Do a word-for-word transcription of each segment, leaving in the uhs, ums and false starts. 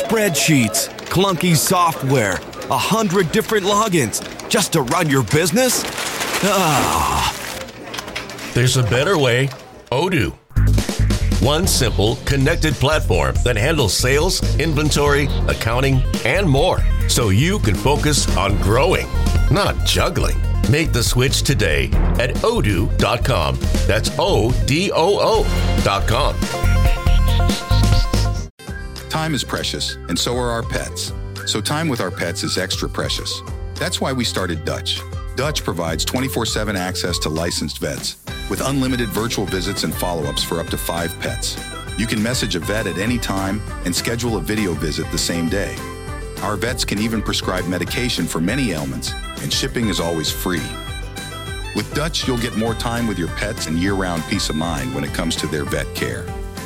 Spreadsheets, clunky software, a hundred different logins just to run your business? Ah. There's a better way. Odoo. One simple, connected platform that handles sales, inventory, accounting, and more, so you can focus on growing, not juggling. Make the switch today at odoo dot com. That's O D O O dot com. Time is precious, and so are our pets. So time with our pets is extra precious. That's why we started Dutch. Dutch provides twenty-four seven access to licensed vets with unlimited virtual visits and follow-ups for up to five pets. You can message a vet at any time and schedule a video visit the same day. Our vets can even prescribe medication for many ailments, and shipping is always free. With Dutch, you'll get more time with your pets and year-round peace of mind when it comes to their vet care.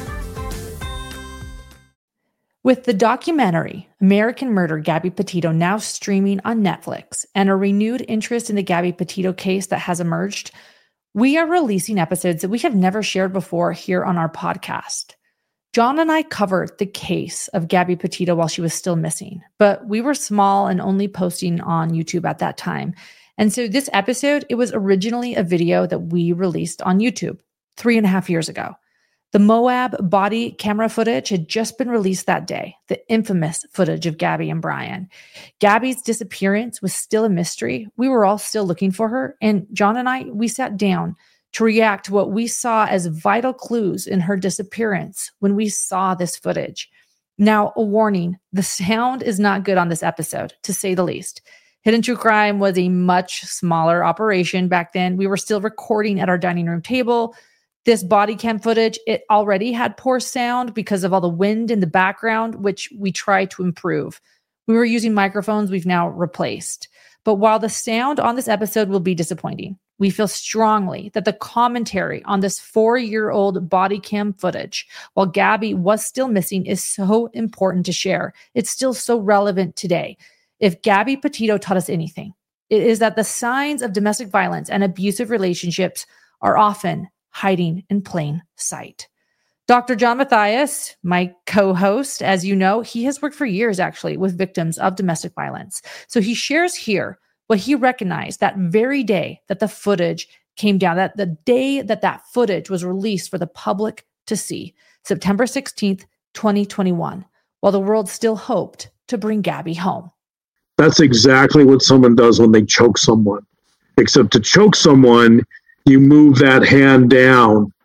With the documentary American Murder, Gabby Petito now streaming on Netflix and a renewed interest in the Gabby Petito case that has emerged, we are releasing episodes that we have never shared before here on our podcast. John and I covered the case of Gabby Petito while she was still missing, but we were small and only posting on YouTube at that time. And so this episode, it was originally a video that we released on YouTube three and a half years ago. The Moab body camera footage had just been released that day, the infamous footage of Gabby and Brian. Gabby's disappearance was still a mystery. We were all still looking for her, and John and I, we sat down to react to what we saw as vital clues in her disappearance when we saw this footage. Now, a warning, the sound is not good on this episode, to say the least. Hidden True Crime was a much smaller operation back then. We were still recording at our dining room table. This body cam footage, it already had poor sound because of all the wind in the background, which we tried to improve. We were using microphones we've now replaced. But while the sound on this episode will be disappointing, we feel strongly that the commentary on this four-year-old body cam footage, while Gabby was still missing, is so important to share. It's still so relevant today. If Gabby Petito taught us anything, it is that the signs of domestic violence and abusive relationships are often hiding in plain sight. Doctor John Matthias, my co-host, as you know, he has worked for years actually with victims of domestic violence. So he shares here what he recognized that very day that the footage came down, that the day that that footage was released for the public to see, September sixteenth, twenty twenty-one, while the world still hoped to bring Gabby home. That's exactly what someone does when they choke someone. Except to choke someone, you move that hand down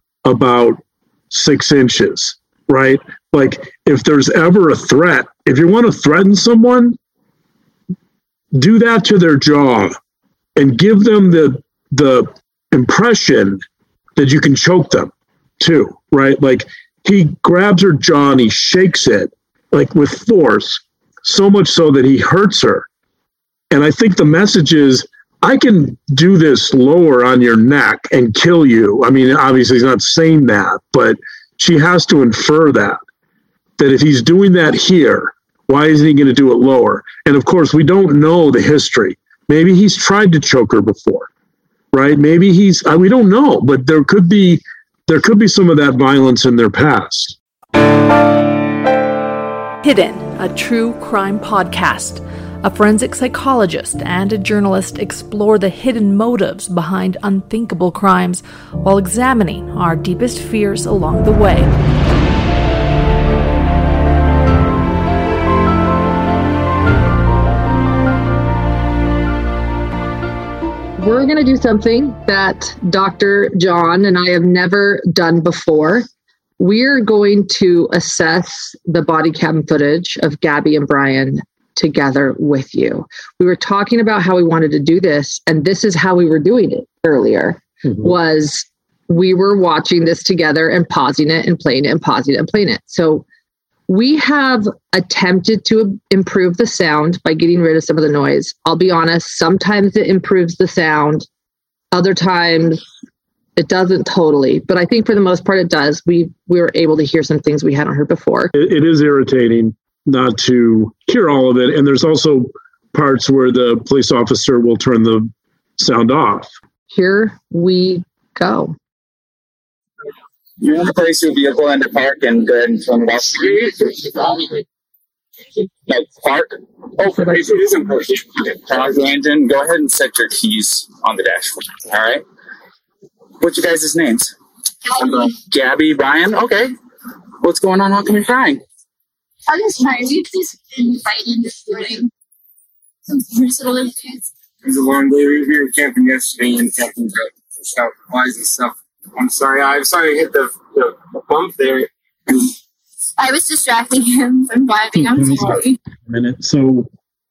about six inches, right? Like if there's ever a threat, if you want to threaten someone, do that to their jaw and give them the the impression that you can choke them too, right? Like he grabs her jaw and he shakes it like with force, so much so that he hurts her. And I think the message is, I can do this lower on your neck and kill you. I mean, obviously he's not saying that, but she has to infer that, that if he's doing that here, why isn't he going to do it lower? And of course, we don't know the history. Maybe he's tried to choke her before, right? Maybe he's, we don't know, but there could be, there could be some of that violence in their past. Hidden, a true crime podcast. A forensic psychologist and a journalist explore the hidden motives behind unthinkable crimes while examining our deepest fears along the way. We're going to do something that Doctor John and I have never done before. We're going to assess the body cam footage of Gabby and Brian together with you. We were talking about how we wanted to do this, and this is how we were doing it earlier, mm-hmm. was we were watching this together and pausing it and playing it and pausing it and playing it. So we have attempted to improve the sound by getting rid of some of the noise. I'll be honest, sometimes it improves the sound. Other times it doesn't totally, but I think for the most part it does. We, we were able to hear some things we hadn't heard before. It, it is irritating not to hear all of it. And there's also parts where the police officer will turn the sound off. Here we go. You want to place your vehicle in the park and go ahead and turn it off. No, park. Oh, it isn't park. Park, Landon, go ahead and set your keys on the dashboard. All right. What's your guys' names? Gabby. Gabby, Brian. Okay. What's going on? How come you're crying? I'm just tired. We've just been fighting this morning. Some personal issues. It was a long day. We were here camping yesterday and camping stuff, supplies and stuff. I'm sorry. I'm sorry I hit the, the, the bump there. I was distracting him from driving. I'm sorry. A minute. So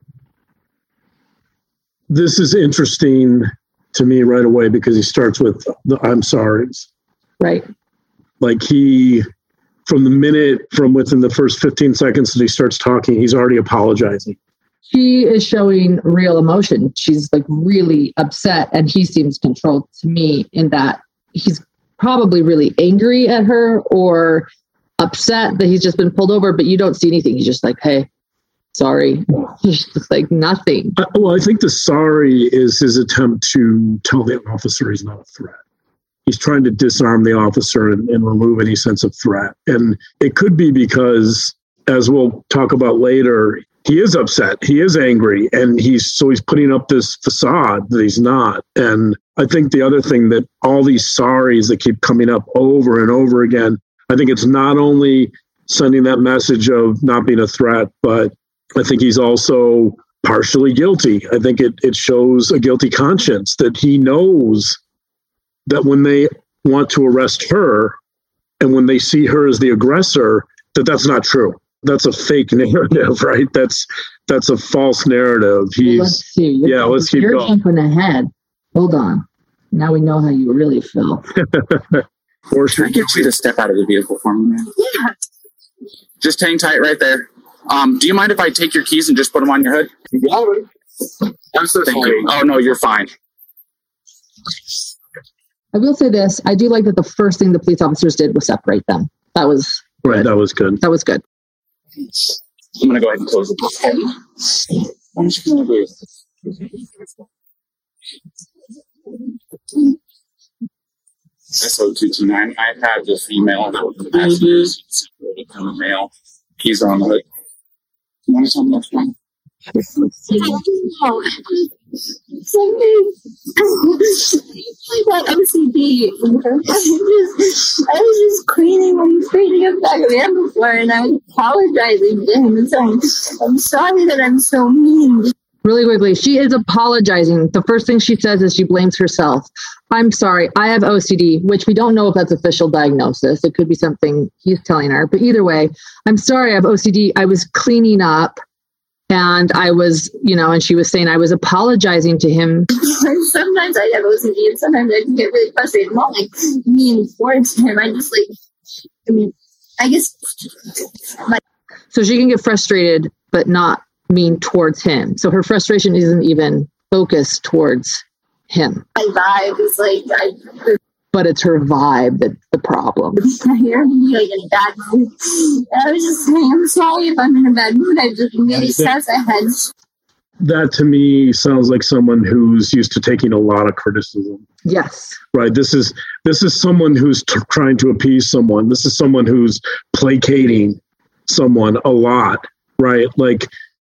this is interesting to me right away because he starts with the I'm sorry's. Right. Like he, from the minute, from within the first fifteen seconds that he starts talking, he's already apologizing. She is showing real emotion. She's like really upset, and he seems controlled to me in that he's probably really angry at her or upset that he's just been pulled over, but you don't see anything. He's just like, hey, sorry. He's just like nothing. Uh, well, I think the sorry is his attempt to tell the officer he's not a threat. He's trying to disarm the officer and, and remove any sense of threat. And it could be because, as we'll talk about later, he is upset. He is angry. And he's so he's putting up this facade that he's not. And I think the other thing that all these sorries that keep coming up over and over again, I think it's not only sending that message of not being a threat, but I think he's also partially guilty. I think it, it shows a guilty conscience that he knows that when they want to arrest her and when they see her as the aggressor, that that's not true. That's a fake narrative, right? That's that's a false narrative. He's, let's see. You're, yeah, let's keep you're going. You're jumping ahead. Hold on. Now we know how you really feel. Or should I get you to step out of the vehicle for me, man? Yeah. Just hang tight right there. Um, do you mind if I take your keys and just put them on your hood? Yeah. I'm so Thank sorry. you. Oh, no, you're fine. I will say this. I do like that the first thing the police officers did was separate them. That was Right, that was good. That was good. I'm going to go ahead and close the door. I'm just going to do S O two two nine. I have the female that was the passengers. From the male. Keys are on the hood. You want to tell me what's wrong? I don't know. Something. I got O C D. I was just, I was just cleaning and cleaning up back of the van before, and I was apologizing to him and saying, I'm sorry that I'm so mean. Really quickly, she is apologizing. The first thing she says is she blames herself. I'm sorry, I have O C D, which we don't know if that's official diagnosis. It could be something he's telling her. But either way, I'm sorry, I have O C D. I was cleaning up and I was, you know, and she was saying I was apologizing to him. Sometimes I have O C D and sometimes I can get really frustrated. Not like mean towards him. I just like, I mean, I guess. Like, so she can get frustrated, but not mean towards him. So her frustration isn't even focused towards him. My vibe is like, I, but it's her vibe that's the problem. You're really in a bad mood. I was just saying, I'm sorry if I'm in a bad mood. I just really stressed ahead. That to me sounds like someone who's used to taking a lot of criticism. Yes. Right. This is this is someone who's t- trying to appease someone. This is someone who's placating someone a lot. Right. Like,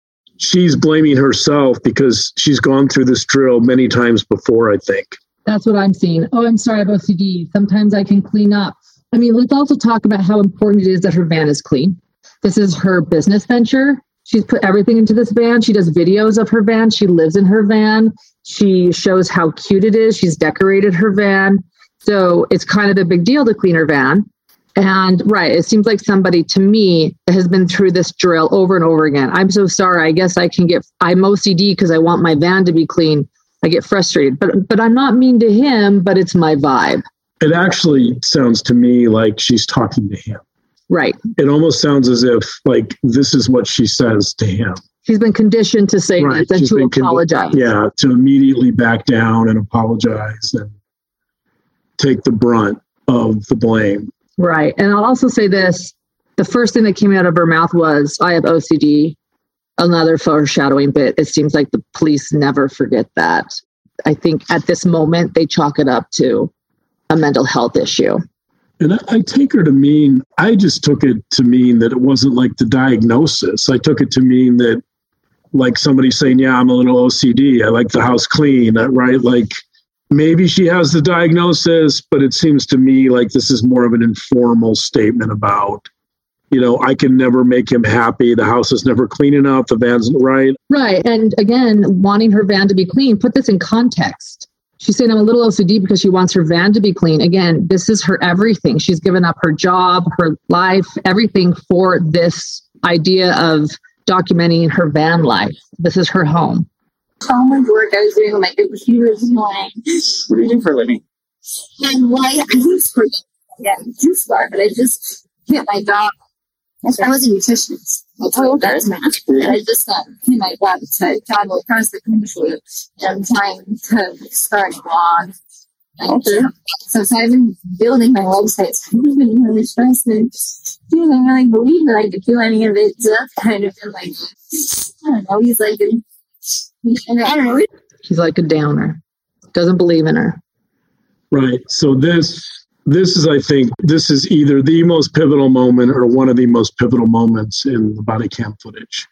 she's blaming herself because she's gone through this drill many times before, I think. That's what I'm seeing. Oh, I'm sorry, I have O C D. Sometimes I can clean up. I mean, let's also talk about how important it is that her van is clean. This is her business venture. She's put everything into this van. She does videos of her van. She lives in her van. She shows how cute it is. She's decorated her van. So it's kind of a big deal to clean her van. And right, it seems like somebody to me has been through this drill over and over again. I'm so sorry. I guess I can get, I'm O C D because I want my van to be clean. I get frustrated, but but I'm not mean to him, but it's my vibe. It actually sounds to me like she's talking to him. Right. It almost sounds as if like this is what she says to him. She's been conditioned to say right. this and she's to apologize. Con- yeah, to immediately back down and apologize and take the brunt of the blame. Right. And I'll also say this. The first thing that came out of her mouth was, I have O C D. Another foreshadowing bit. It seems like the police never forget that. I think at this moment, they chalk it up to a mental health issue. And I, I take her to mean, I just took it to mean that it wasn't like the diagnosis. I took it to mean that like somebody saying, yeah, I'm a little O C D. I like the house clean, right? Like maybe she has the diagnosis, but it seems to me like this is more of an informal statement about, you know, I can never make him happy. The house is never clean enough. The van's right. Right. And again, wanting her van to be clean, put this in context. She's saying I'm a little O C D because she wants her van to be clean. Again, this is her everything. She's given up her job, her life, everything for this idea of documenting her van life. This is her home. So much work I was doing on my computer this morning. What do you do for a living? And why I was for yeah, juice bar, but I just quit my job. I was a nutritionist. I told that was my and I just um, quit my job to travel across the country, and I'm trying to start a blog. Okay. So, so I've been building my website. So I've been really stressed and I don't really believe that I could do any of it. So I've kind of been like, I don't know. He's like, a, I don't know. He's like a downer. Doesn't believe in her. Right. So this, this is, I think, this is either the most pivotal moment or one of the most pivotal moments in the body cam footage.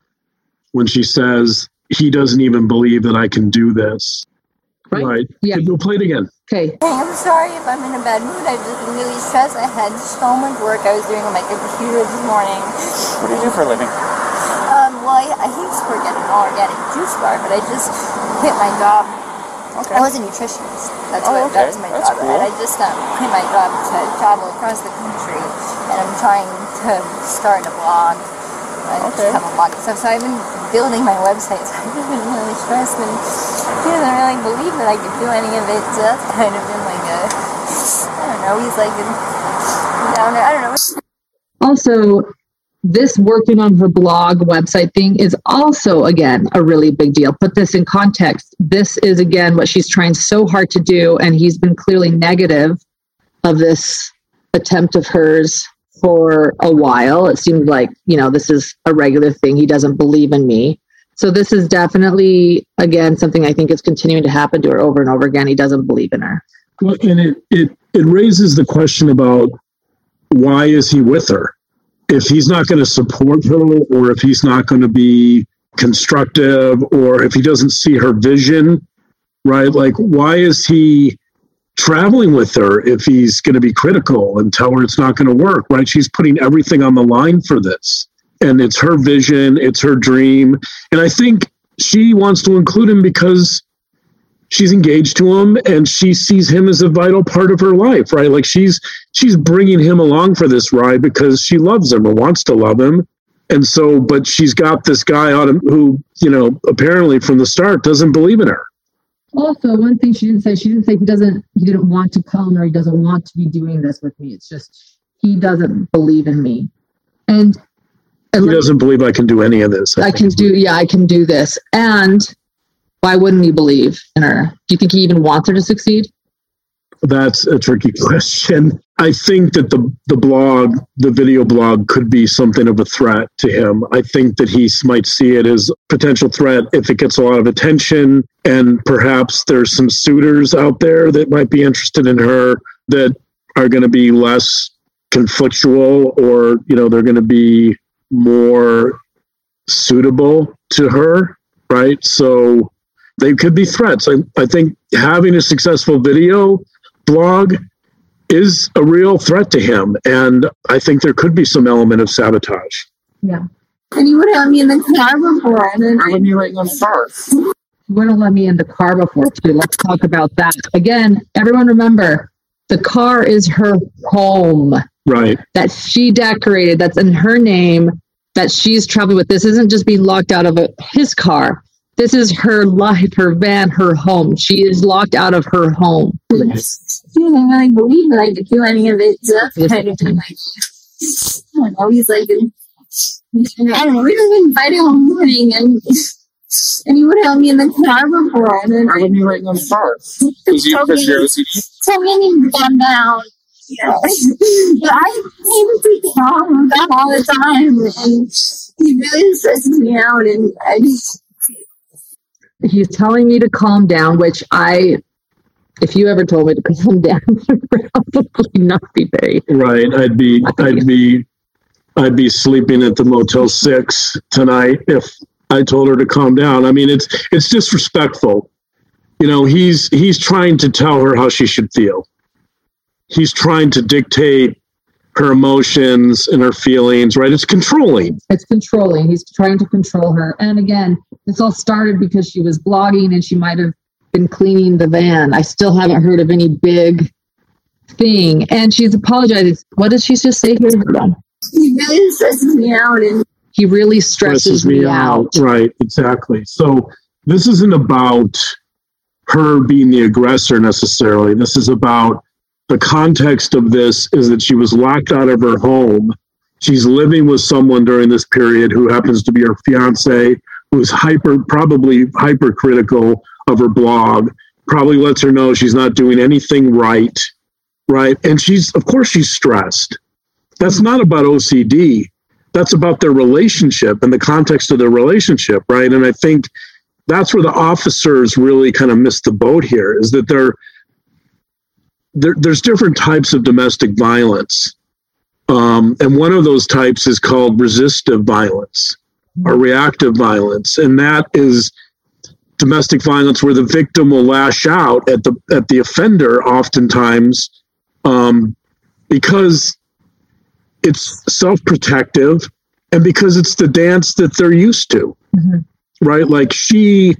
When she says, he doesn't even believe that I can do this. Right. right. Yeah. We'll play it again. Okay. Hey, I'm sorry if I'm in a bad mood. I've just been really stressed. I had so much work I was doing on my computer this morning. What do you do for a living? Um, well, I, I hate to forget an organic juice bar, but I just quit my job. Okay. I was a nutritionist. That's Oh, what okay. that was my That's job. cool. And I just um, quit my job to travel across the country, and I'm trying to start a blog. I Okay. just have a blog and stuff. So I've been building my website. So I've just been really stressed, and he doesn't really believe that I could do any of it. So that's kind of been like a, I don't know. He's like a downer. I don't know. Also, this working on her blog website thing is also, again, a really big deal. Put this in context. This is, again, what she's trying so hard to do. And he's been clearly negative of this attempt of hers for a while. It seemed like, you know, this is a regular thing. He doesn't believe in me. So this is definitely, again, something I think is continuing to happen to her over and over again. He doesn't believe in her. Well, and it, it, it raises the question about why is he with her? If he's not going to support her, or if he's not going to be constructive, or if he doesn't see her vision, right? Like, why is he traveling with her if he's going to be critical and tell her it's not going to work, right? She's putting everything on the line for this. And it's her vision, it's her dream. And I think she wants to include him because she's engaged to him and she sees him as a vital part of her life, right? Like she's she's bringing him along for this ride because she loves him or wants to love him. And so, but she's got this guy on him who, you know, apparently from the start doesn't believe in her. Also, one thing she didn't say, she didn't say he doesn't, he didn't want to come or he doesn't want to be doing this with me. It's just, he doesn't believe in me. And, and he doesn't believe I can do any of this. I, I can do, yeah, I can do this. And why wouldn't he believe in her? Do you think he even wants her to succeed? That's a tricky question. I think that the, the blog, the video blog could be something of a threat to him. I think that he might see it as a potential threat if it gets a lot of attention, and perhaps there's some suitors out there that might be interested in her that are going to be less conflictual, or, you know, they're going to be more suitable to her, right? So they could be threats. I, I think having a successful video blog is a real threat to him. And I think there could be some element of sabotage. Yeah. And he would have me in the car before. And then I wouldn't be letting them start. You wouldn't let me in the car before, too. Let's talk about that. Again, everyone remember, the car is her home. Right. That she decorated, that's in her name, that she's traveling with. This isn't just being locked out of a, his car. This is her life, her van, her home. She is locked out of her home. I don't really believe that I could do any of it. So that's kind of like, I don't know. He's like, I don't know. We just been fighting all morning, and and he would have me in the car before. And then I wouldn't be letting them start. Because you put your O C D. Tell me I need to calm down. Yeah. But I need to be calm about all the time, and he really stresses me out, and I just. He's telling me to calm down, which I If you ever told me to calm down, probably not be very right. I'd be, I'd be, I'd be sleeping at the Motel Six tonight if I told her to calm down. I mean, it's it's disrespectful. You know, he's he's trying to tell her how she should feel. He's trying to dictate her emotions and her feelings, right? It's controlling. It's controlling. He's trying to control her. And again, this all started because she was blogging and she might have been cleaning the van. I still haven't heard of any big thing. And she's apologized. What did she just say here? He really stresses me out. And he really stresses, stresses me, me out. out. Right, exactly. So this isn't about her being the aggressor necessarily. This is about the context of this is that she was locked out of her home. She's living with someone during this period who happens to be her fiance, who's hyper, probably hypercritical of her blog, probably lets her know she's not doing anything right, right? And she's, of course, she's stressed. That's not about O C D. That's about their relationship and the context of their relationship, right? And I think that's where the officers really kind of missed the boat here, is that they're, There, there's different types of domestic violence. Um, and one of those types is called resistive violence or reactive violence. And that is domestic violence where the victim will lash out at the at the offender oftentimes um, because it's self-protective and because it's the dance that they're used to, mm-hmm. right? Like she...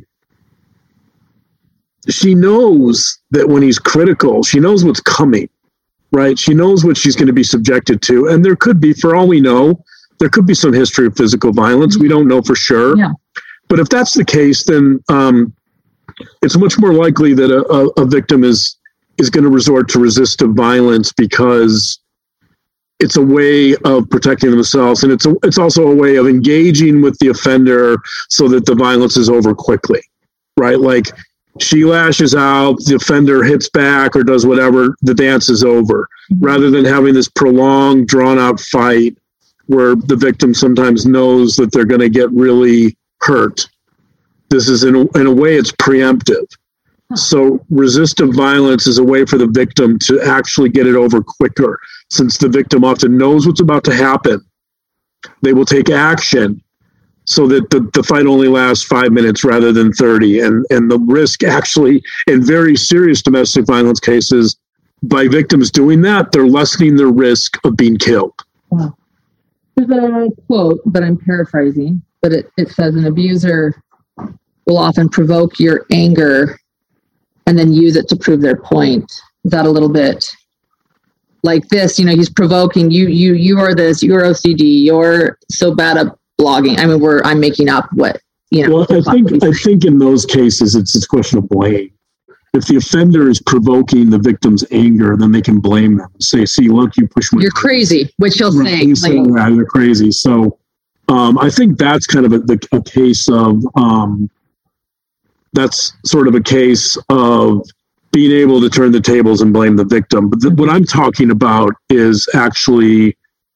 she knows that when he's critical, she knows what's coming, right? She knows what she's going to be subjected to. And there could be, for all we know, there could be some history of physical violence. We don't know for sure. Yeah. But if that's the case, then um, it's much more likely that a, a, a victim is is going to resort to resistive violence because it's a way of protecting themselves. And it's a, it's also a way of engaging with the offender so that the violence is over quickly, right? Like, she lashes out, the offender hits back or does whatever, the dance is over, rather than having this prolonged, drawn-out fight where the victim sometimes knows that they're going to get really hurt. This is, in a, in a way, it's preemptive. So resistive violence is a way for the victim to actually get it over quicker. Since the victim often knows what's about to happen, they will take action so that the, the fight only lasts five minutes rather than thirty. And, and the risk actually, in very serious domestic violence cases, by victims doing that, they're lessening their risk of being killed. Wow. There's a quote that I'm paraphrasing, but it, it says an abuser will often provoke your anger and then use it to prove their point. Is that a little bit like this? You know, he's provoking you, you, you are this, you're O C D, you're so bad at blogging. I mean, we're, I'm making up what, you know. Well, I think, I think in those cases, it's a question of blame. If the offender is provoking the victim's anger, then they can blame them. Say, see, look, you pushed my... You're crazy, which he'll right, say. Like, saying, yeah, you're crazy. So um, I think that's kind of a, the, a case of, um, that's sort of a case of being able to turn the tables and blame the victim. But th- what I'm talking about is actually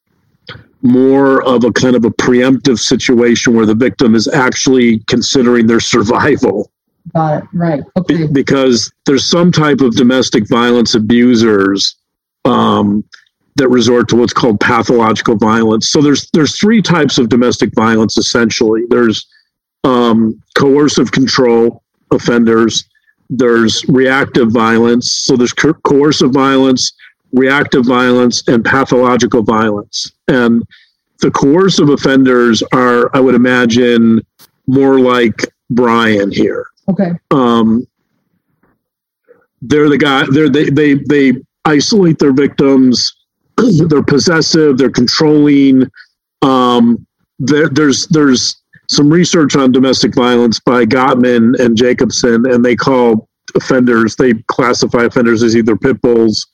more of a kind of a preemptive situation where the victim is actually considering their survival. Got it. Right. Okay. Be- because there's some type of domestic violence abusers um, that resort to what's called pathological violence. So there's there's three types of domestic violence essentially. There's um, coercive control offenders. There's reactive violence. So there's co- coercive violence, reactive violence, and pathological violence. And the coercive offenders are, I would imagine, more like Brian here. Okay. Um, they're the guy. They're they they they isolate their victims. They're possessive. They're controlling. Um, there, there's there's some research on domestic violence by Gottman and Jacobson, and they call offenders. They classify offenders as either pit bulls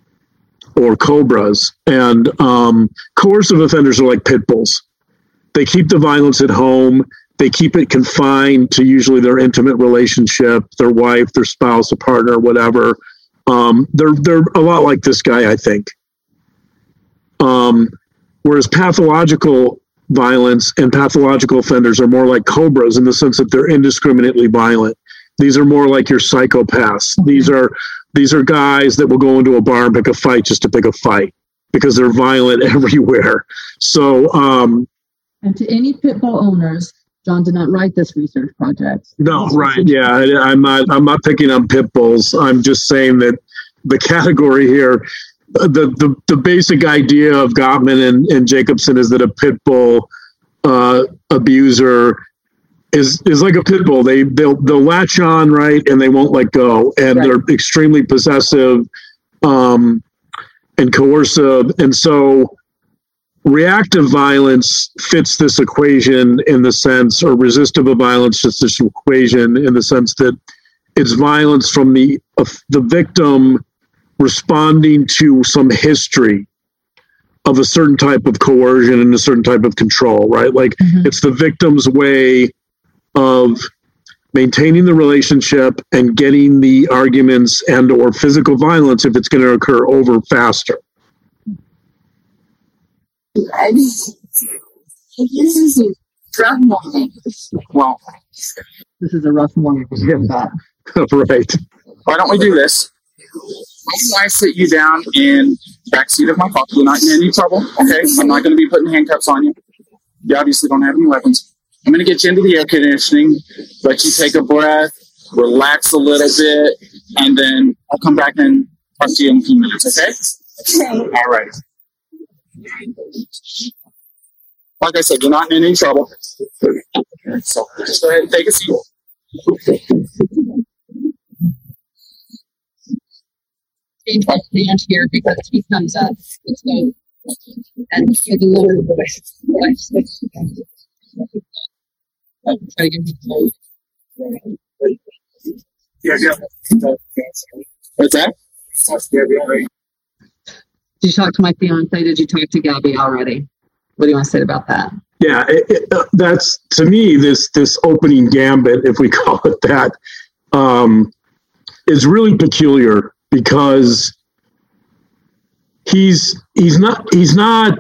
or cobras. And um, coercive offenders are like pit bulls. They keep the violence at home. They keep it confined to usually their intimate relationship, their wife, their spouse, a partner, whatever. Um, they're they're a lot like this guy, I think. Um, whereas pathological violence and pathological offenders are more like cobras in the sense that they're indiscriminately violent. These are more like your psychopaths. Okay. These are these are guys that will go into a bar and pick a fight just to pick a fight because they're violent everywhere. So, um, and to any pit bull owners, John did not write this research project. No, right? Yeah, I, I'm not. I'm not picking on pit bulls. I'm just saying that the category here, the the, the basic idea of Gottman and, and Jacobson is that a pit bull uh, abuser is is like a pit bull. They they'll they'll latch on, right, and they won't let go, and Right. they're extremely possessive um, and coercive, and so reactive violence fits this equation in the sense, or resistive violence fits this equation in the sense that it's violence from the of the victim responding to some history of a certain type of coercion and a certain type of control, right? Like Mhm. it's the victim's way of maintaining the relationship and getting the arguments and or physical violence, if it's going to occur, over faster. I just, this is a rough morning. Well, This is a rough morning. Yeah. Right. why don't we do this? Why don't I sit you down in the back seat of my car? You're not in any trouble, okay? I'm not going to be putting handcuffs on you. You obviously don't have any weapons. I'm going to get you into the air conditioning, let you take a breath, relax a little bit, and then I'll come back and talk to you in a few minutes, okay? Okay. All right. Like I said, you're not in any trouble. So just go ahead and take a seat. He talks to Ant here because he comes up. It's going and for the Lord of the West. Try to get me close. Yeah, yeah. What's that? Did you talk to my fiance? Did you talk to Gabby already? What do you want to say about that? Yeah, it, it, uh, that's to me this this opening gambit, if we call it that, um, is really peculiar because he's he's not he's not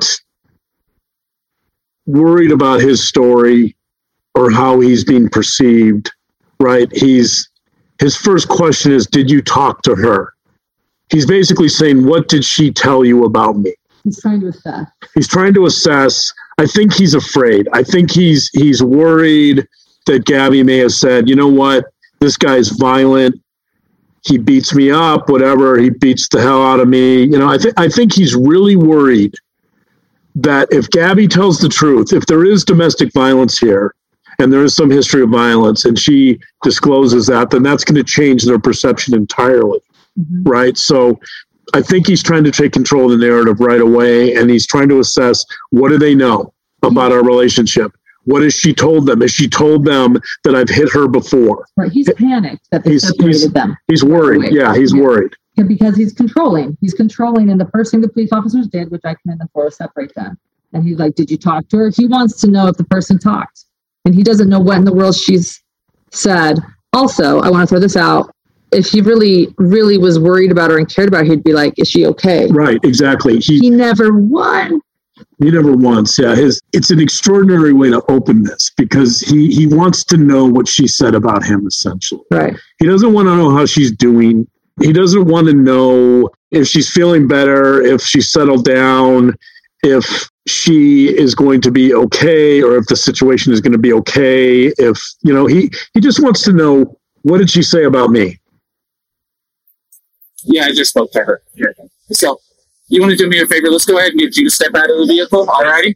worried about his story or how he's being perceived, right? He's his first question is, did you talk to her? He's basically saying, what did she tell you about me? He's trying to assess. He's trying to assess. I think he's afraid. I think he's he's worried that Gabby may have said, you know what, this guy's violent. He beats me up, whatever. He beats the hell out of me. You know, I think I think he's really worried that if Gabby tells the truth, if there is domestic violence here, and there is some history of violence, and she discloses that, then that's going to change their perception entirely, Mm-hmm. right? So I think he's trying to take control of the narrative right away, and he's trying to assess, what do they know about our relationship? What has she told them? Has she told them that I've hit her before? Right. He's panicked that they He's- separated he's- them. He's worried. Yeah, he's Yeah. worried. And because he's controlling. He's controlling. And the first thing the police officers did, which I commend them for, was separate them. And he's like, did you talk to her? He wants to know if the person talked. And he doesn't know what in the world she's said. Also, I want to throw this out. If he really, really was worried about her and cared about her, he'd be like, is she okay? Right, exactly. He He never won. He never once, yeah. His it's an extraordinary way to open this because he he wants to know what she said about him, essentially. Right. He doesn't want to know how she's doing. He doesn't want to know if she's feeling better, if she's settled down, if she is going to be okay, or if the situation is going to be okay. If, you know, he, he just wants to know, what did she say about me? Yeah, I just spoke to her. Here. So, you want to do me a favor? Let's go ahead and get you to step out of the vehicle. Alrighty?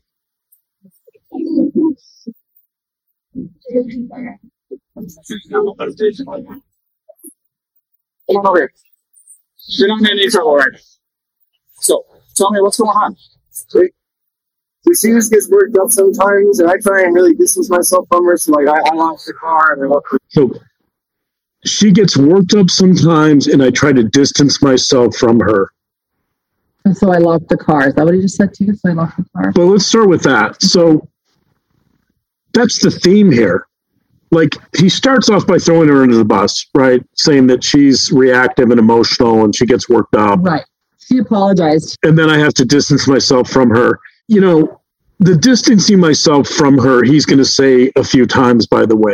Come on over here. You're not in any trouble right now. So, tell me what's going on. So she just gets worked up sometimes, and I try and really distance myself from her. So, like, I, I lock the car and I look. So she gets worked up sometimes, and I try to distance myself from her. And so I locked the car. Is that what he just said to you? So I locked the car. But let's start with that. So that's the theme here. Like, he starts off by throwing her into the bus, right? Saying that she's reactive and emotional and she gets worked up. Right. She apologized. And then I have to distance myself from her. You know, the distancing myself from her, he's going to say a few times, by the way.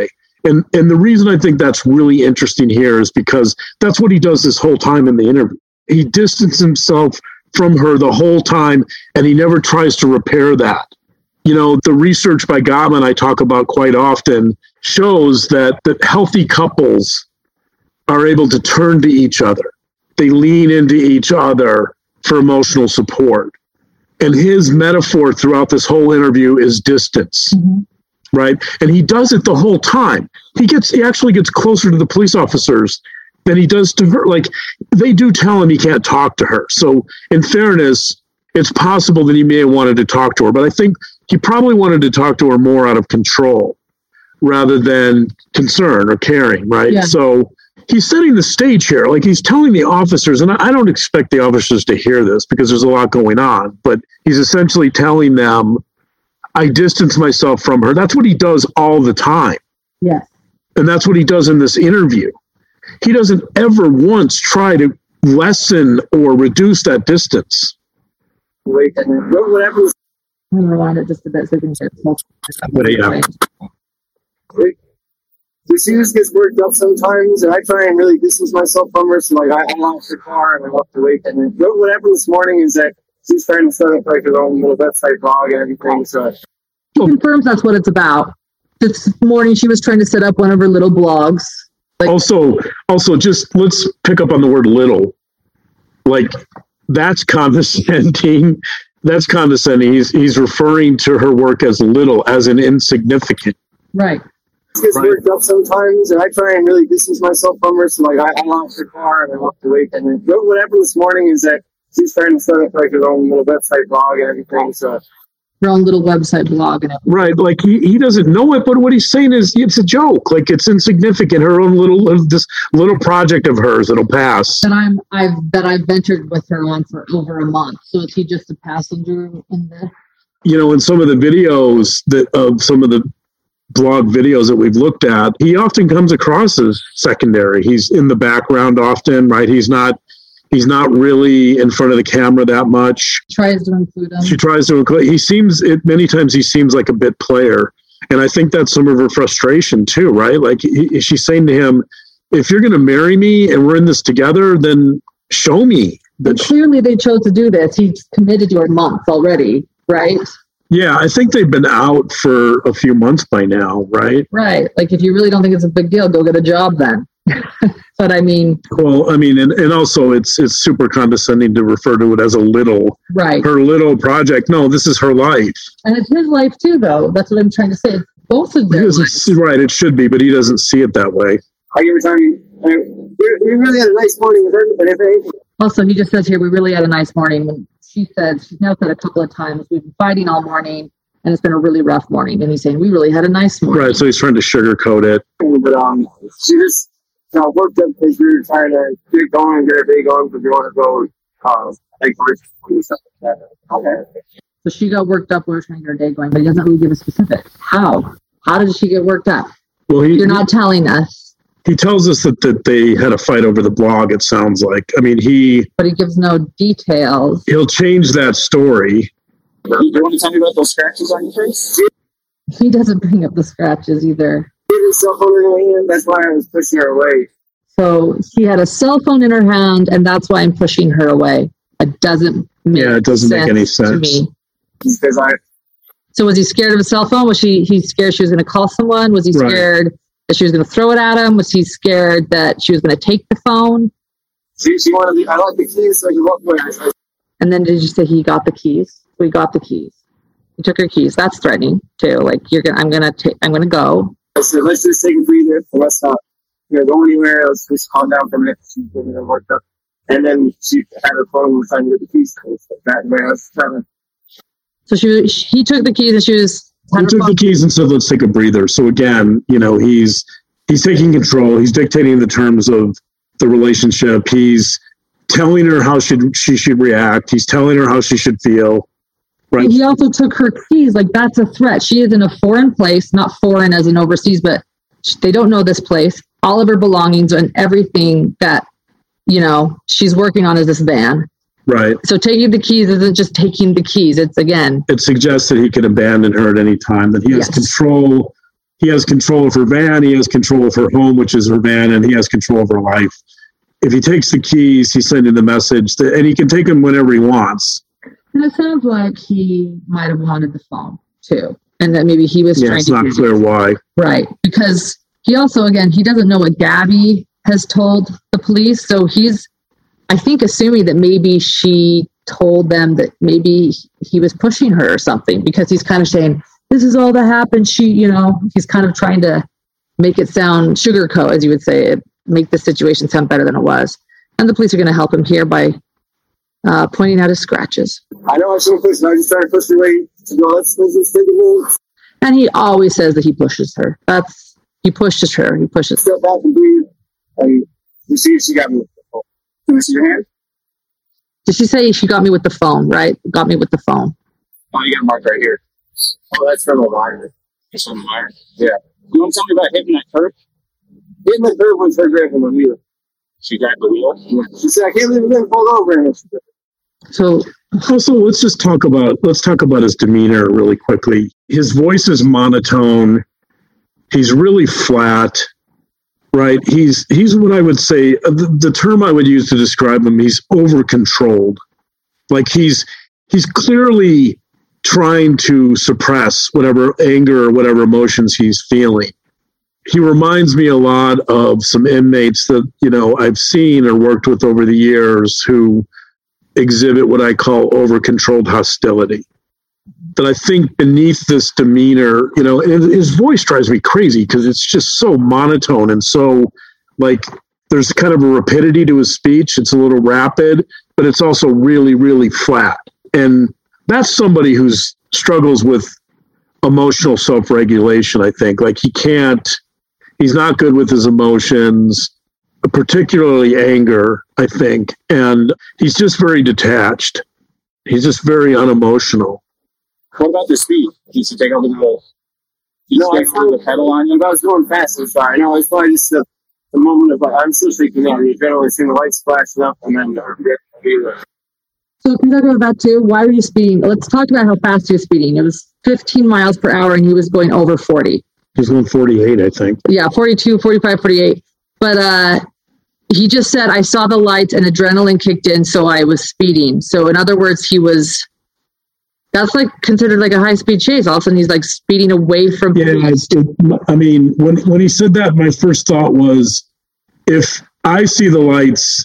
And and the reason I think that's really interesting here is because that's what he does this whole time in the interview. He distanced himself from her the whole time, and he never tries to repair that. You know, the research by Gottman I talk about quite often shows that, that healthy couples are able to turn to each other. They lean into each other for emotional support. And his metaphor throughout this whole interview is distance, mm-hmm. right? And he does it the whole time. He gets, he actually gets closer to the police officers than he does to her. Like, they do tell him he can't talk to her. So in fairness, it's possible that he may have wanted to talk to her, but I think he probably wanted to talk to her more out of control rather than concern or caring, right? Yeah. So he's setting the stage here. Like, he's telling the officers, and I don't expect the officers to hear this because there's a lot going on, but he's essentially telling them, I distance myself from her. That's what he does all the time. Yes. And that's what he does in this interview. He doesn't ever once try to lessen or reduce that distance. Wait, whatever. I'm going to rewind it just a bit so you can hear But yeah. She just gets worked up sometimes, and I try and really distance myself from her. So, like, I unlock the car and I walk away. And then what happened this morning is that she's trying to set up like her own little website blog and everything. So she confirms that's what it's about. This morning, she was trying to set up one of her little blogs. Like, also, also, just let's pick up on the word "little." Like, that's condescending. That's condescending. He's he's referring to her work as little, as an insignificant. Right. She gets right. worked up sometimes, and I try and really distance myself from her. So, like, I unlock the car and I walk away. And then what happened this morning is that she's trying to set up like her own little website blog and everything. So. Her own little website blog and everything. Right, like he, he doesn't know it, but what he's saying is it's a joke. Like, it's insignificant. Her own little this little project of hers that'll pass. That I'm I've that I've ventured with her on for over a month. So is he just a passenger in the? You know, in some of the videos that of some of the blog videos that we've looked at, he often comes across as secondary. He's in the background often, right? He's not. He's not really in front of the camera that much. Tries to include him. She tries to include. He seems it many times. He seems like a bit player, and I think that's some of her frustration too, right? Like he, she's saying to him, "If you're going to marry me and we're in this together, then show me." But clearly, they chose to do this. He's committed to a month already, right? Yeah, I think they've been out for a few months by now, right? Right. Like, if you really don't think it's a big deal, go get a job then. But I mean, well, I mean, and, and also it's it's super condescending to refer to it as a little, right? Her little project. No, this is her life, and it's his life too, though. That's what I'm trying to say. It's both of their lives. Right? It should be, but he doesn't see it that way. I give time. We really had a nice morning with her, but if anything. Also, he just says here, we really had a nice morning. When she said, she's now said a couple of times, we've been fighting all morning, and it's been a really rough morning. And he's saying, we really had a nice morning. Right. So he's trying to sugarcoat it. But um, she just. You know, worked up because we were trying to get going and get our day going because we want to go, uh, like, stuff like that. Okay. So she got worked up when we were trying to get our day going, but he doesn't really give a specific. How? How did she get worked up? Well, he, You're not telling us. He tells us that, that they had a fight over the blog, it sounds like. I mean, he... But he gives no details. He'll change that story. Do you want to tell me about those scratches on your face? He doesn't bring up the scratches either. Cell phone in her hand. That's why I was pushing her away. So she had a cell phone in her hand, and that's why I'm pushing her away. It doesn't make yeah, it doesn't sense make any sense to me. Because I. So was he scared of a cell phone? Was she? He scared she was going to call someone? Was he scared right. that she was going to throw it at him? Was he scared that she was going to take the phone? She, she wanted. Me, I like the keys, so I can walk away. And then did you say he got the keys? So he got the keys. He took her keys. That's threatening too. Like you're gonna. I'm gonna take. I'm gonna go. I said, let's just take a breather. Let's not you know, go anywhere. Let's just calm down for a minute. She's getting her worked up. And then she had her phone and was trying to get the keys. That way I was trying to. So she, he took the keys and she was. He took phone. the keys and said, let's take a breather. So again, you know, he's he's taking control. He's dictating the terms of the relationship. He's telling her how should she should react. He's telling her how she should feel. Right. He also took her keys. Like, that's a threat. She is in a foreign place, not foreign as in overseas, but they don't know this place. All of her belongings and everything that, you know, she's working on is this van. Right. So taking the keys isn't just taking the keys. It's, again. It suggests that he could abandon her at any time, that he has yes. control he has control of her van, he has control of her home, which is her van, and he has control of her life. If he takes the keys, he's sending the message, that, and he can take them whenever he wants. And it sounds like he might have wanted the phone too, and that maybe he was yeah, trying it's to. It's not clear it. why. Right, because he also, again, he doesn't know what Gabby has told the police, so he's, I think, assuming that maybe she told them that maybe he was pushing her or something, because he's kind of saying, this is all that happened. She, you know, he's kind of trying to make it sound sugarcoat, as you would say, make the situation sound better than it was. And the police are going to help him here by uh, pointing out his scratches. I know I'm so pushing. I just trying to push away. No, let's, let's just take a move. And he always says that he pushes her. That's, he pushes her. He pushes. Step back and breathe. And you see if she got me with the phone. Can you see your hand? Did she say she got me with the phone, right? Got me with the phone. Oh, you got a mark right here. Oh, that's from a wire. Just from the wire? Yeah. You want to tell me about hitting that curb? Hitting the curb was her grabbing the wheel. She grabbed the wheel? Yeah. She said, I can't believe we're getting pulled over. And so, also, let's just talk about, let's talk about his demeanor really quickly. His voice is monotone. He's really flat, right? He's, he's what I would say, the, the term I would use to describe him, he's over-controlled. Like he's, he's clearly trying to suppress whatever anger or whatever emotions he's feeling. He reminds me a lot of some inmates that, you know, I've seen or worked with over the years who exhibit what I call over-controlled hostility. That I think beneath this demeanor, you know, and his voice drives me crazy because it's just so monotone and so, like, there's kind of a rapidity to his speech. It's a little rapid, but it's also really, really flat. And that's somebody who struggles with emotional self-regulation, I think. Like he can't, he's not good with his emotions, particularly anger, I think. And he's just very detached. He's just very unemotional. What about the speed? Did you take over the whole? You know, I found the pedal on you. I was going fast. I'm sorry. No, it's probably just the, the moment of, like, I'm still shaking out. You generally see the lights flashing up and then uh, So can you talk about that too? Why were you speeding? Let's talk about how fast he was speeding. It was fifteen miles per hour and he was going over forty. He was going forty-eight, I think. Yeah, forty-two, forty-five, forty-eight. But uh, he just said, I saw the lights and adrenaline kicked in, so I was speeding. So in other words, he was, that's like considered like a high-speed chase. All of a sudden he's like speeding away from yeah, police. it, I mean, when, when he said that, my first thought was, if I see the lights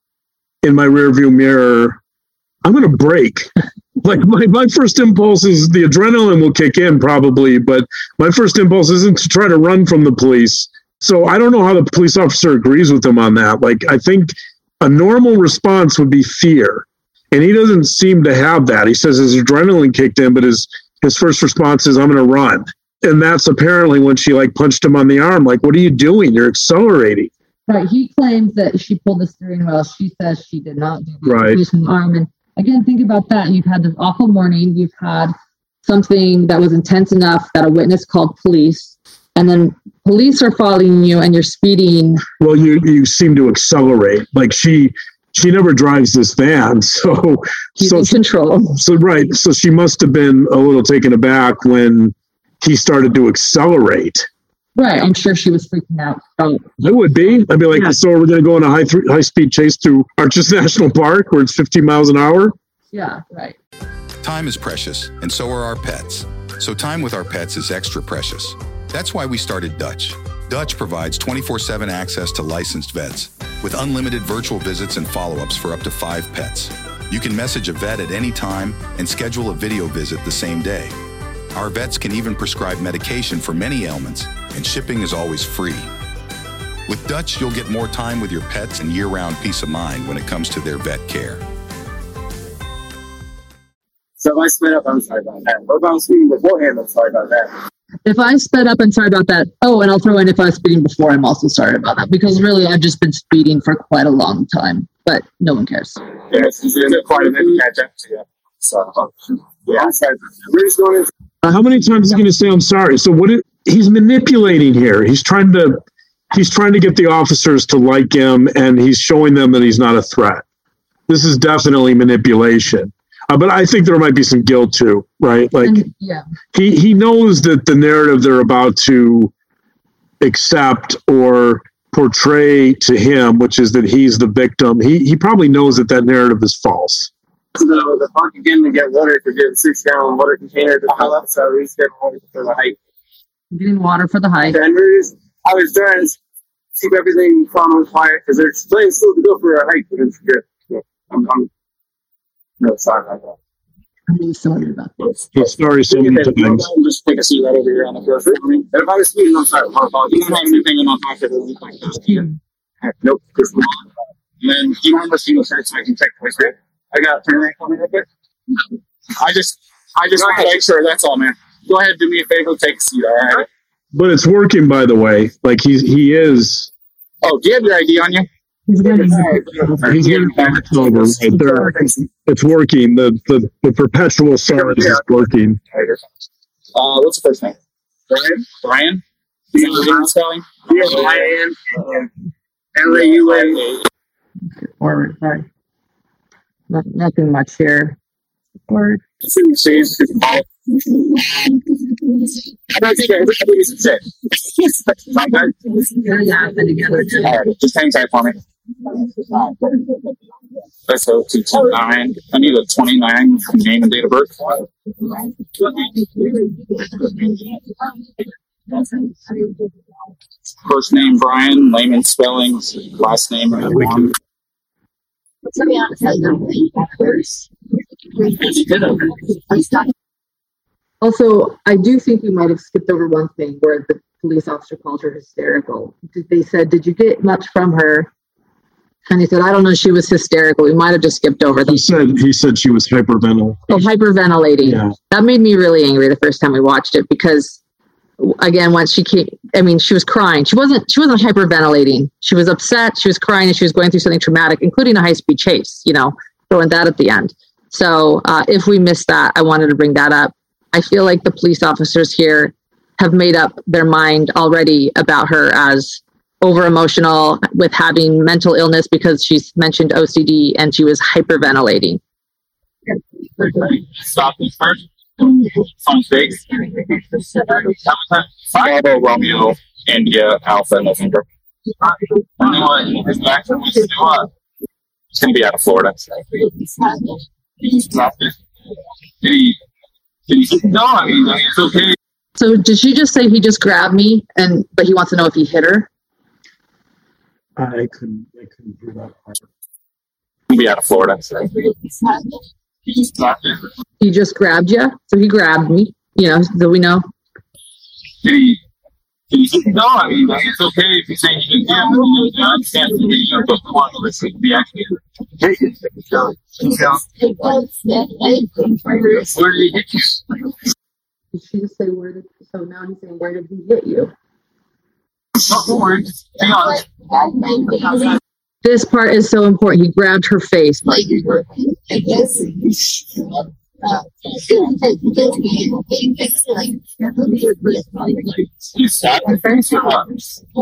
in my rearview mirror, I'm going to brake. Like my, my first impulse is the adrenaline will kick in probably, but my first impulse isn't to try to run from the police. So I don't know how the police officer agrees with him on that. Like, I think a normal response would be fear. And he doesn't seem to have that. He says his adrenaline kicked in, but his, his first response is, I'm going to run. And that's apparently when she like punched him on the arm. Like, what are you doing? You're accelerating. Right. He claims that she pulled the steering wheel. She says she did not do the right. arm. And again, think about that. You've had this awful morning. You've had something that was intense enough that a witness called police, and then police are following you and you're speeding. Well, you you seem to accelerate. Like she she never drives this van, so He's so in control. So right, so she must have been a little taken aback when he started to accelerate. Right, I'm sure she was freaking out. Oh. It would be. I'd be like, Yeah. so we're going to go on a high th- high speed chase through Arches National Park where it's fifteen miles an hour. Yeah, right. Time is precious, and so are our pets. So time with our pets is extra precious. That's why we started Dutch. Dutch provides twenty-four seven access to licensed vets with unlimited virtual visits and follow-ups for up to five pets. You can message a vet at any time and schedule a video visit the same day. Our vets can even prescribe medication for many ailments, and shipping is always free. With Dutch, you'll get more time with your pets and year-round peace of mind when it comes to their vet care. So if I sped up, I'm sorry about that. What if I was speeding beforehand? I'm sorry about that. If I sped up, I'm sorry about that. Oh, and I'll throw in if I was speeding before, I'm also sorry about that. Because really, I've just been speeding for quite a long time. But no one cares. Yeah, it's, it's quite a bit to catch up to you. So, Yeah, I'm sorry. We're just going into How many times is he going to say I'm sorry? So what? It, he's manipulating here. He's trying to he's trying to get the officers to like him, and he's showing them that he's not a threat. This is definitely manipulation. Uh, but I think there might be some guilt too, right? Like, And, yeah. he he knows that the narrative they're about to accept or portray to him, which is that he's the victim, he he probably knows that that narrative is false. So the park again to get water to get six gallon water container to fill up, so he's getting water for the hike. Getting water for the hike. And we're just, I was trying to keep everything calm and quiet because there's plenty still to go for a hike, but it's good. So I'm, I'm no sorry about that. I'm really sorry about this. He's sorry so many times. Just take a seat right over here on the floor for me. And if I was speeding, I'm sorry. My apologies. You don't have anything in my pocket or anything like that. Nope. Just and then you don't have a single shirt, so I can check the history. I got turn right on me real quick. I just, I just want to make sure. That's all, man. Go ahead, do me a favor, take a seat. All right. But it's working, by the way. Like he's he is. Oh, do you have your I D on you? He's getting it's over right there. It's working. The the, the perpetual silence is working. Uh, what's the first name? Brian. Brian. You know the spelling? Yeah, Brian. L A U N. Forward, sorry. Not, nothing much here. Forward. I don't think everybody's sick. Alright, just hang tight for me. Let's go to twenty-nine. I need a twenty-nine name and date of birth. First name Brian, layman spellings, last name Juan. To be honest, I don't think that first. Also, I do think you might have skipped over one thing where the police officer called her hysterical. They said, "Did you get much from her?" And he said, "I don't know. She was hysterical." We might have just skipped over that. He said he said she was hyperventilating. Oh, hyperventilating. Yeah. That made me really angry the first time we watched it because, again, once she came, I mean, she was crying. She wasn't. She wasn't hyperventilating. She was upset. She was crying, and she was going through something traumatic, including a high-speed chase. You know, throwing that at the end. So uh, if we missed that, I wanted to bring that up. I feel like the police officers here have made up their mind already about her as over emotional with having mental illness because she's mentioned O C D and she was hyperventilating. Stop this first. Some stakes. Bravo, Romeo, India, Alpha, November. Anyone is back to what? It's going to be out of Florida. Stop it. Did he, did he, no, I mean, it's okay. So did she just say he just grabbed me and but he wants to know if he hit her? I couldn't. I couldn't hear that part. He'll be out of Florida. Stop it. He just grabbed you, so he grabbed me. You know, so we know. Did he, did he, no, I mean, it's okay if you say you didn't. I understand that you don't want to listen to the action. Where did he hit you? Did she just say where did? So now he's saying where did he hit you? Don't worry. Hang on. This part is so important. He grabbed her face. Like, I guess. Uh, You stop your face or what?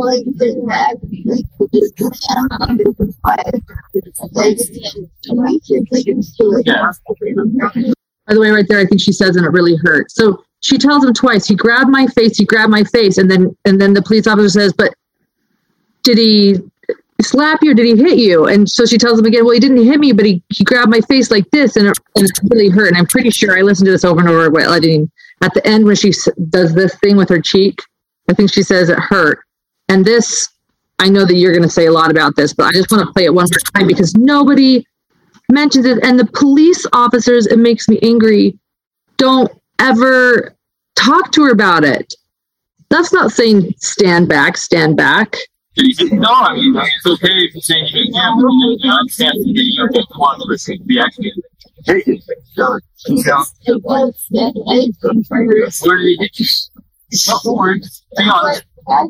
Yeah. By the way, right there, I think she says, and it really hurt. So she tells him twice, he grabbed my face, he grabbed my face. And then, and then the police officer says, but did he slap you or did he hit you? And so she tells him again, well, he didn't hit me, but he, he grabbed my face like this. And it, and it really hurt. And I'm pretty sure I listened to this over and over. But I didn't, at the end, when she s- does this thing with her cheek, I think she says it hurt. And this, I know that you're going to say a lot about this, but I just want to play it one more time because nobody mentions it. And the police officers, it makes me angry, don't ever talk to her about it. That's not saying stand back, stand back. No, I mean, it's okay if you say you didn't. I understand that you don't want to listen to the action. Where did he hit you? Don't worry. Hang on.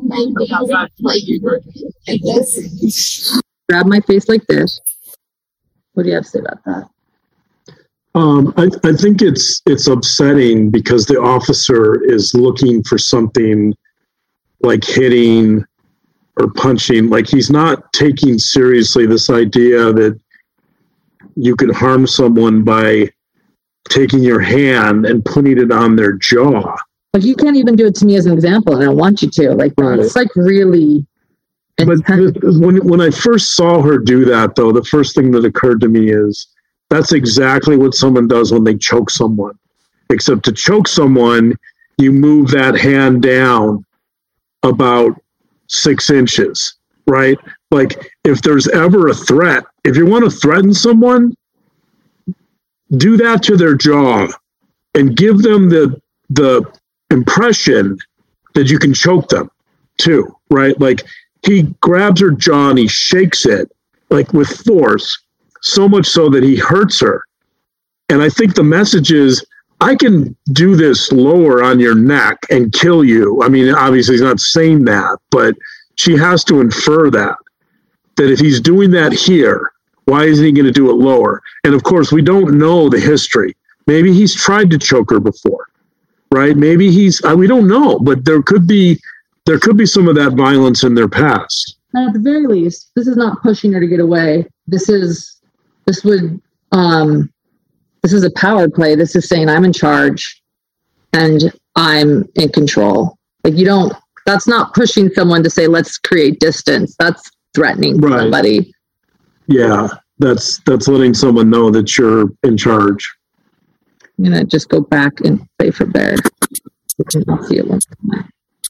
Grab my face like this. What do you have to say about that? Um, I, I think it's it's upsetting because the officer is looking for something like hitting or punching. Like he's not taking seriously this idea that you can harm someone by taking your hand and putting it on their jaw. Like, you can't even do it to me as an example, and I want you to. Like, right. It's like really. But when when I first saw her do that, though, the first thing that occurred to me is that's exactly what someone does when they choke someone. Except to choke someone, you move that hand down about six inches, right? Like, if there's ever a threat, if you want to threaten someone, do that to their jaw and give them the the impression that you can choke them too, right? Like, he grabs her jaw and he shakes it like with force, so much so that he hurts her. And I think the message is, I can do this lower on your neck and kill you. I mean, obviously he's not saying that, but she has to infer that, that if he's doing that here, why isn't he going to do it lower? And of course, we don't know the history. Maybe he's tried to choke her before, right? Maybe he's, we don't know, but there could be, there could be some of that violence in their past. And at the very least, this is not pushing her to get away. This is, this would, um, this is a power play. This is saying I'm in charge and I'm in control. Like, you don't, that's not pushing someone to say, let's create distance. That's threatening right. somebody. Yeah. That's, that's letting someone know that you're in charge. I'm going to just go back and play for Bear. I'll see it once more.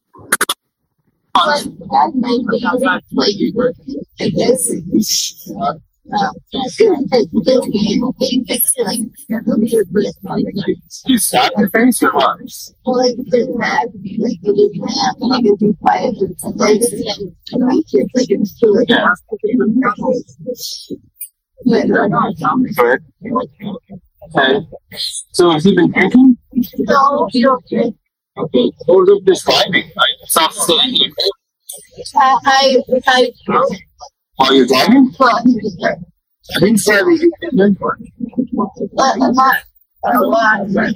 You stop your face or what? Okay. So has he been drinking? No, you don't drink. Okay. What was up describing? Stop standing. I, I, I, while you're driving? well, I didn't say that you didn't drink. I'm not, I don't want.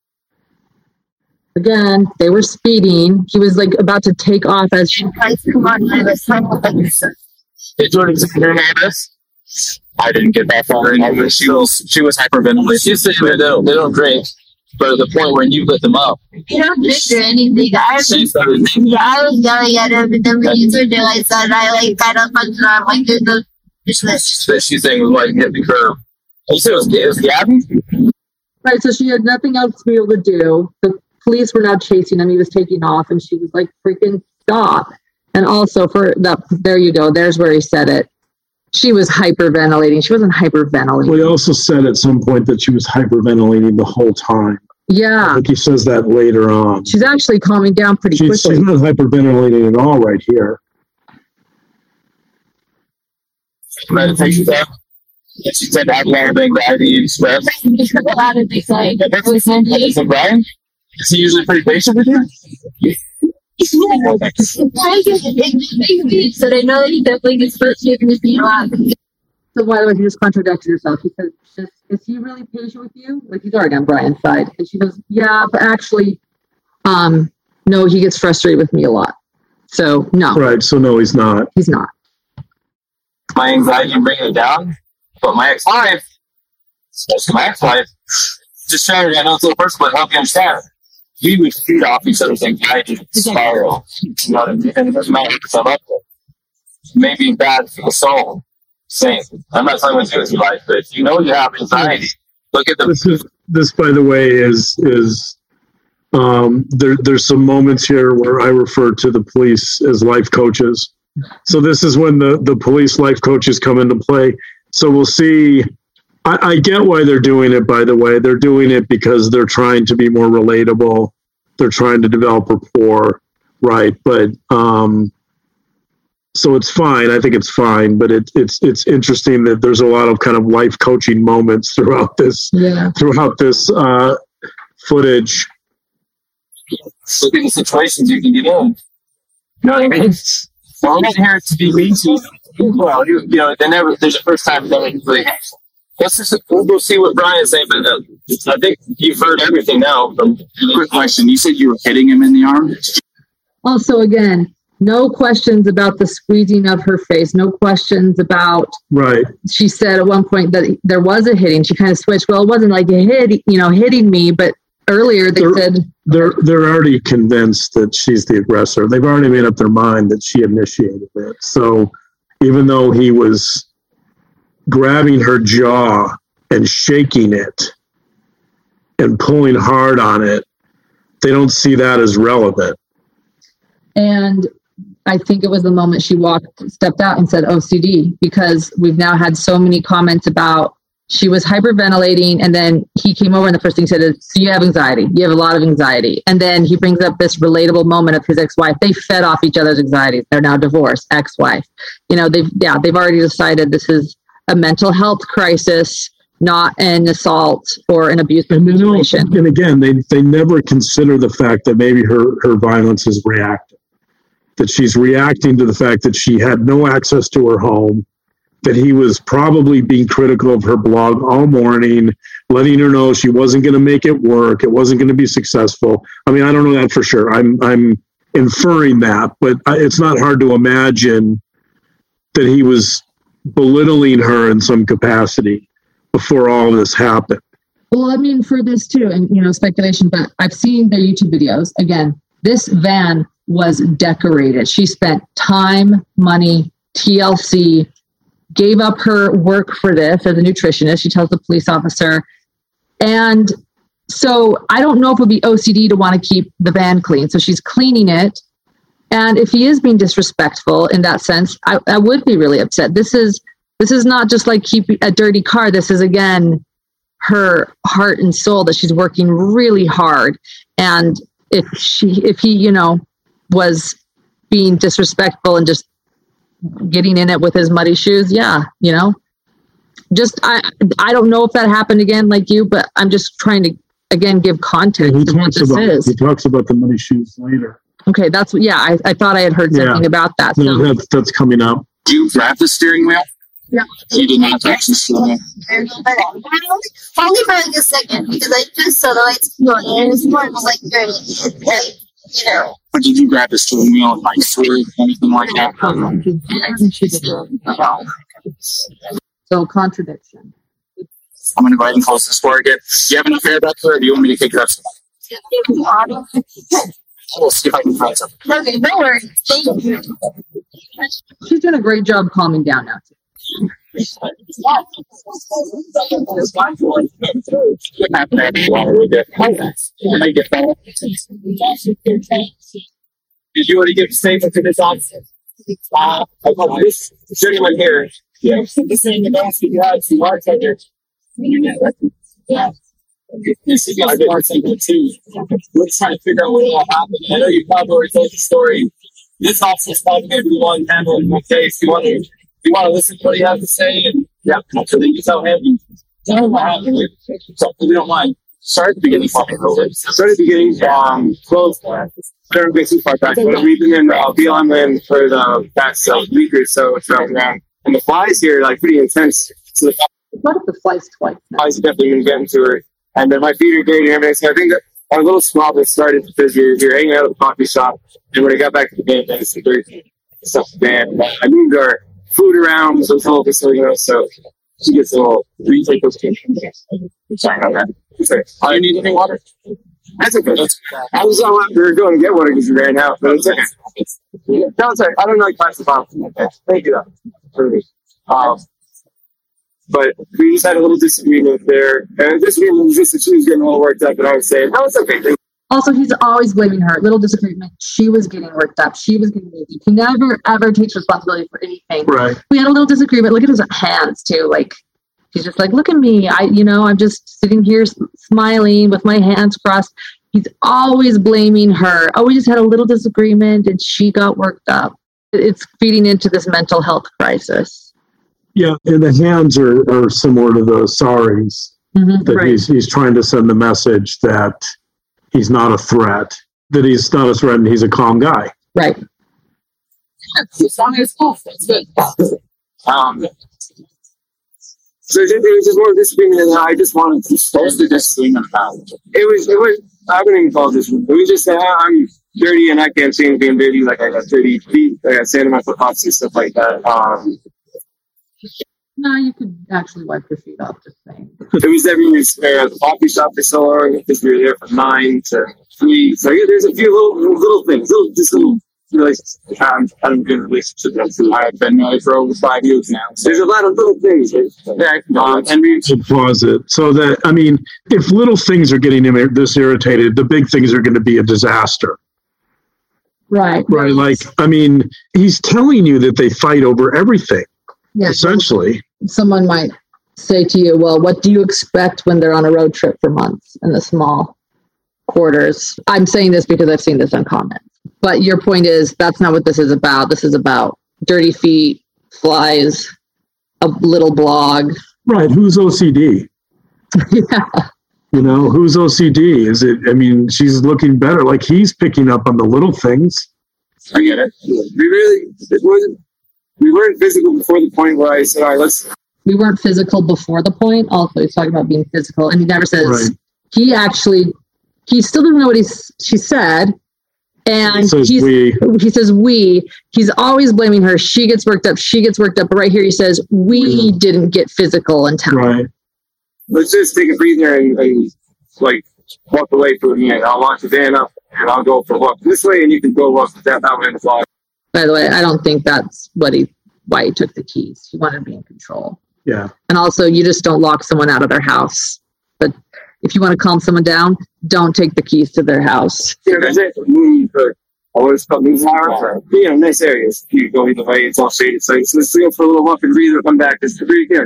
Again, they were speeding. He was like about to take off as she Come on, I was trying to Did you hear this? I didn't get that far. She was, she was hyperventilating. She's saying that they don't, they don't drink, but at the point where you lit them up. You don't drink or anything. I was, yeah, I was yelling at him, and then when you turned your lights on, I like kind of punched her. I'm like, there's no business. That she's saying was like hit the curb. You said it was, it was Gabby? right. So she had nothing else to be able to do. The police were now chasing him. He was taking off, and she was like, freaking stop. And also for that, there you go. There's where he said it. She was hyperventilating. She wasn't hyperventilating. Well, he also said at some point that she was hyperventilating the whole time. Yeah. I think he says that later on. She's actually calming down pretty she's, quickly. She's not hyperventilating at all right here. Meditation time. She said that long thing, gravity and stress. A lot of things like Is it Brian? Is he usually pretty patient with you? I get big so they know that he definitely gets frustrated with me a lot. So by the way, you just contradicted yourself. He said, just, is he really patient with you? Like, he's already on Brian's side. And she goes, yeah, but actually, um, no, he gets frustrated with me a lot. So, no. Right, so no, he's not. He's not. My anxiety bringing it down, but my ex-wife, especially my ex-wife, just trying to, I know it's a little personal, but help you understand. We would feed off each other's anxiety spiral. You know what I mean? And it doesn't matter because I'm up there. Maybe bad for the soul. Same. I'm not talking about doing your life, but if you know you have anxiety, look at the. This, is, this by the way, is is um, there. There's some moments here where I refer to the police as life coaches. So this is when the the police life coaches come into play. So we'll see. I, I get why they're doing it, by the way. They're doing it because they're trying to be more relatable. They're trying to develop rapport, right? But um, so it's fine. I think it's fine. But it, it's it's interesting that there's a lot of kind of life coaching moments throughout this yeah. throughout this uh, footage. Look at the situations you can get in. You know what I mean? Well, I'm not here to be mean to you. Well, you, you know, they never. There's a first time that really. Let's just we'll go see what Brian's saying. But uh, I think you've heard everything now. From, quick question: you said you were hitting him in the arm. Also, again, No questions about the squeezing of her face. No questions about, right. She said at one point that there was a hitting. She kind of switched. Well, it wasn't like a hit, you know, hitting me, but earlier they they're, said they're they're already convinced that she's the aggressor. They've already made up their mind that she initiated it. So even though he was grabbing her jaw and shaking it and pulling hard on it, they don't see that as relevant. And I think it was the moment she walked, stepped out and said O C D, because we've now had so many comments about she was hyperventilating, and then he came over and the first thing he said is, so you have anxiety. You have a lot of anxiety. And then he brings up this relatable moment of his ex-wife. They fed off each other's anxieties. They're now divorced, ex-wife. You know, they've, yeah, they've already decided this is a mental health crisis, not an assault or an abusive and situation. Know, and again, they, they never consider the fact that maybe her, her violence is reactive, that she's reacting to the fact that she had no access to her home, that he was probably being critical of her blog all morning, letting her know she wasn't going to make it work. It wasn't going to be successful. I mean, I don't know that for sure. I'm, I'm inferring that, but it's not hard to imagine that he was belittling her in some capacity before all of this happened. Well, I mean, for this too, and, you know, speculation, but I've seen their YouTube videos. Again, this van was decorated. She spent time, money, T L C, gave up her work for this as a nutritionist. She tells the police officer. And so I don't know if it would be O C D to want to keep the van clean. So she's cleaning it. And if he is being disrespectful in that sense, I, I would be really upset. This is this is not just like keeping a dirty car. This is, again, her heart and soul that she's working really hard. And if she, if he, you know, was being disrespectful and just getting in it with his muddy shoes, yeah, you know, just I I don't know if that happened again like you, but I'm just trying to again give context he to what this about, is. He talks about the muddy shoes later. Okay, that's yeah. I, I thought I had heard something yeah. about that. So. So. That's, that's coming up. Do you grab the steering wheel? Yeah. You did not touch the steering wheel. Only for like a second, because I just saw the lights going, and it was more of like dirty, like, you know. But did you grab the steering wheel and like swing anything like that? So contradiction. I'm gonna go ahead and close this door again. Do you have enough air back there, or do you want me to kick it up? We'll see if I can find something. Okay, no worries. Thank you. She's doing a great job calming down now. Did you want to give a statement to this officer? Uh, this gentleman here, yeah, this thing in the basket, you had some bartender. Yeah. This is our bartender too. We're trying to figure out what happened. I know you probably already told the story. This officer's probably going to be the one handling the case. You want to, you want to listen to what he has to say, and yeah, so that you tell him. Tell him what happened. So we don't mind. Start at the beginning. Start at the beginning. Um, close. Don't get too far back. But we've been in uh, B L M land for the past uh, week or so. It's around around, and the flies here are like pretty intense. So the What if the flies twice? flies are definitely going to get into her. And then my feet are getting and everything. So I think that our little squabble started because you're, you're hanging out at the coffee shop, and when I got back to the game, then it's very stuff band. I moved our food around, so it's a little bit, so you know, so she gets a little retake those things. Sorry about that. Sorry. Oh, you need any water? That's okay. That's okay. I was all after her going to get water because you ran out, but it's okay. No, it's okay. I don't like pass the bottle. Okay. Thank you, though. Um, But we just had a little disagreement there. And this disagreement was just that she was getting a little worked up, and I was saying, oh, it's okay. Also, he's always blaming her. Little disagreement. She was getting worked up. She was getting busy. He never, ever takes responsibility for anything. Right. We had a little disagreement. Look at his hands, too. Like, he's just like, look at me. I, you know, I'm just sitting here smiling with my hands crossed. He's always blaming her. Oh, we just had a little disagreement, and she got worked up. It's feeding into this mental health crisis. Yeah, and the hands are, are similar to the sorries. Mm-hmm, that right. he's he's trying to send the message that he's not a threat, that he's not a threat, and he's a calm guy. Right. As long as it's good. Um, so it was just more disagreement, and I just wanted to post the disagreement about it. It was, it was, I wouldn't even call it disagreement. It was just that I'm, dirty and I can't see anything dirty. Like I got dirty feet, I got sand in my foot pockets and stuff like that. Um, No, you could actually wipe your feet off, just saying. It was every there at the coffee shop for so long because we were there from nine to three. So yeah, there's a few little little things, little just little relationships. I'm I'm in a relationship now too. I've been married for over five years now. So there's a lot of little things. Yeah, um, and we pause it. So that I mean, if little things are getting him this irritated, the big things are going to be a disaster. Right. Right. Like I mean, he's telling you that they fight over everything. Yeah. Essentially. Someone might say to you, well, what do you expect when they're on a road trip for months in the small quarters? I'm saying this because I've seen this on comments. But your point is that's not what this is about. This is about dirty feet, flies, a little blog. Right. Who's O C D? Yeah. You know, who's O C D? Is it, I mean, she's looking better. Like he's picking up on the little things. I get it. We really, it wasn't. We weren't physical before the point where I said, all right, let's. We weren't physical before the point. Also, he's talking about being physical. And he never says, right. He actually, he still doesn't know what he's, she said. And he says, he's, we. he says, we. He's always blaming her. She gets worked up. She gets worked up. But right here, he says, we yeah. didn't get physical in time. Right. Let's just take a breather and, and like, walk away from me. And I'll launch the van up and I'll go for a walk this way and you can go walk that way and fly. By the way, I don't think that's what he, why he took the keys. He wanted to be in control. Yeah. And also, you just don't lock someone out of their house. But if you want to calm someone down, don't take the keys to their house. Yeah, that's it. Move, uh, always come in flowers. You know, nice areas. You go either way, it's all shaded. So let's go for a little walk and breathe or come back. It's pretty good.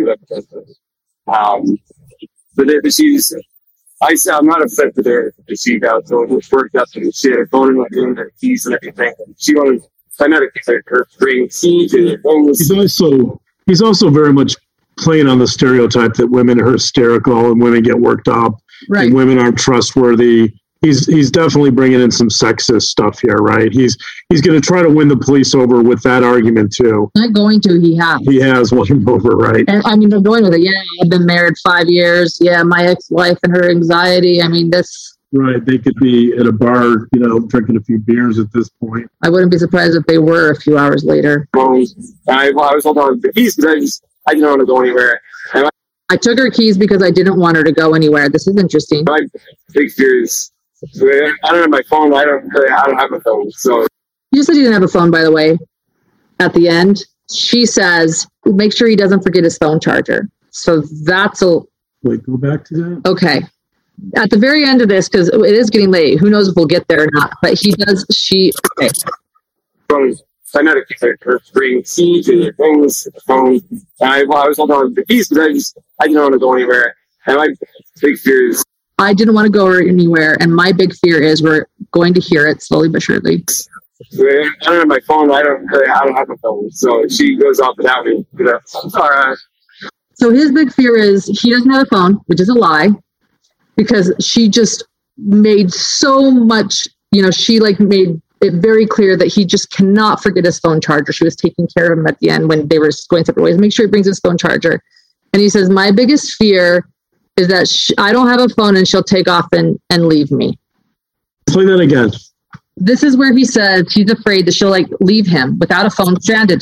Um, but if she's, I, I'm not upset with her. She got so much worked up and she had a phone in my room and keys and everything. She wanted, I know that her bring keys and things. He's also, he's also very much playing on the stereotype that women are hysterical and women get worked up right. and women aren't trustworthy. He's he's definitely bringing in some sexist stuff here, right? He's he's going to try to win the police over with that argument too. Not going to. He has. He has won him over, right? And, I mean, they're going with it. Yeah, I've been married five years. Yeah, my ex-wife and her anxiety. I mean, this. Right. They could be at a bar, you know, drinking a few beers at this point. I wouldn't be surprised if they were a few hours later. Well, I, well, I was holding on to the keys because I just I didn't want to go anywhere. And I, I took her keys because I didn't want her to go anywhere. This is interesting. My big fear is. I don't have my phone. I don't. I don't have a phone. So you just said you didn't have a phone, by the way. At the end, she says, "Make sure he doesn't forget his phone charger." So that's a wait. Go back to that. Okay. At the very end of this, because it is getting late. Who knows if we'll get there or not? But he does. She. Okay. From I know to her bring keys and things. Phone. I well, I was holding on to the keys because I just I didn't want to go anywhere. And my big fear is. I didn't want to go anywhere, and my big fear is we're going to hear it slowly but surely. I don't have my phone. I don't. I don't have a phone, so she goes off without me. You know? All right. So his big fear is he doesn't have a phone, which is a lie, because she just made so much. You know, she like made it very clear that he just cannot forget his phone charger. She was taking care of him at the end when they were going separate ways. Make sure he brings his phone charger, and he says, "My biggest fear." Is that she, I don't have a phone and she'll take off and, and leave me. Play that again. This is where he says he's afraid that she'll like leave him without a phone, stranded.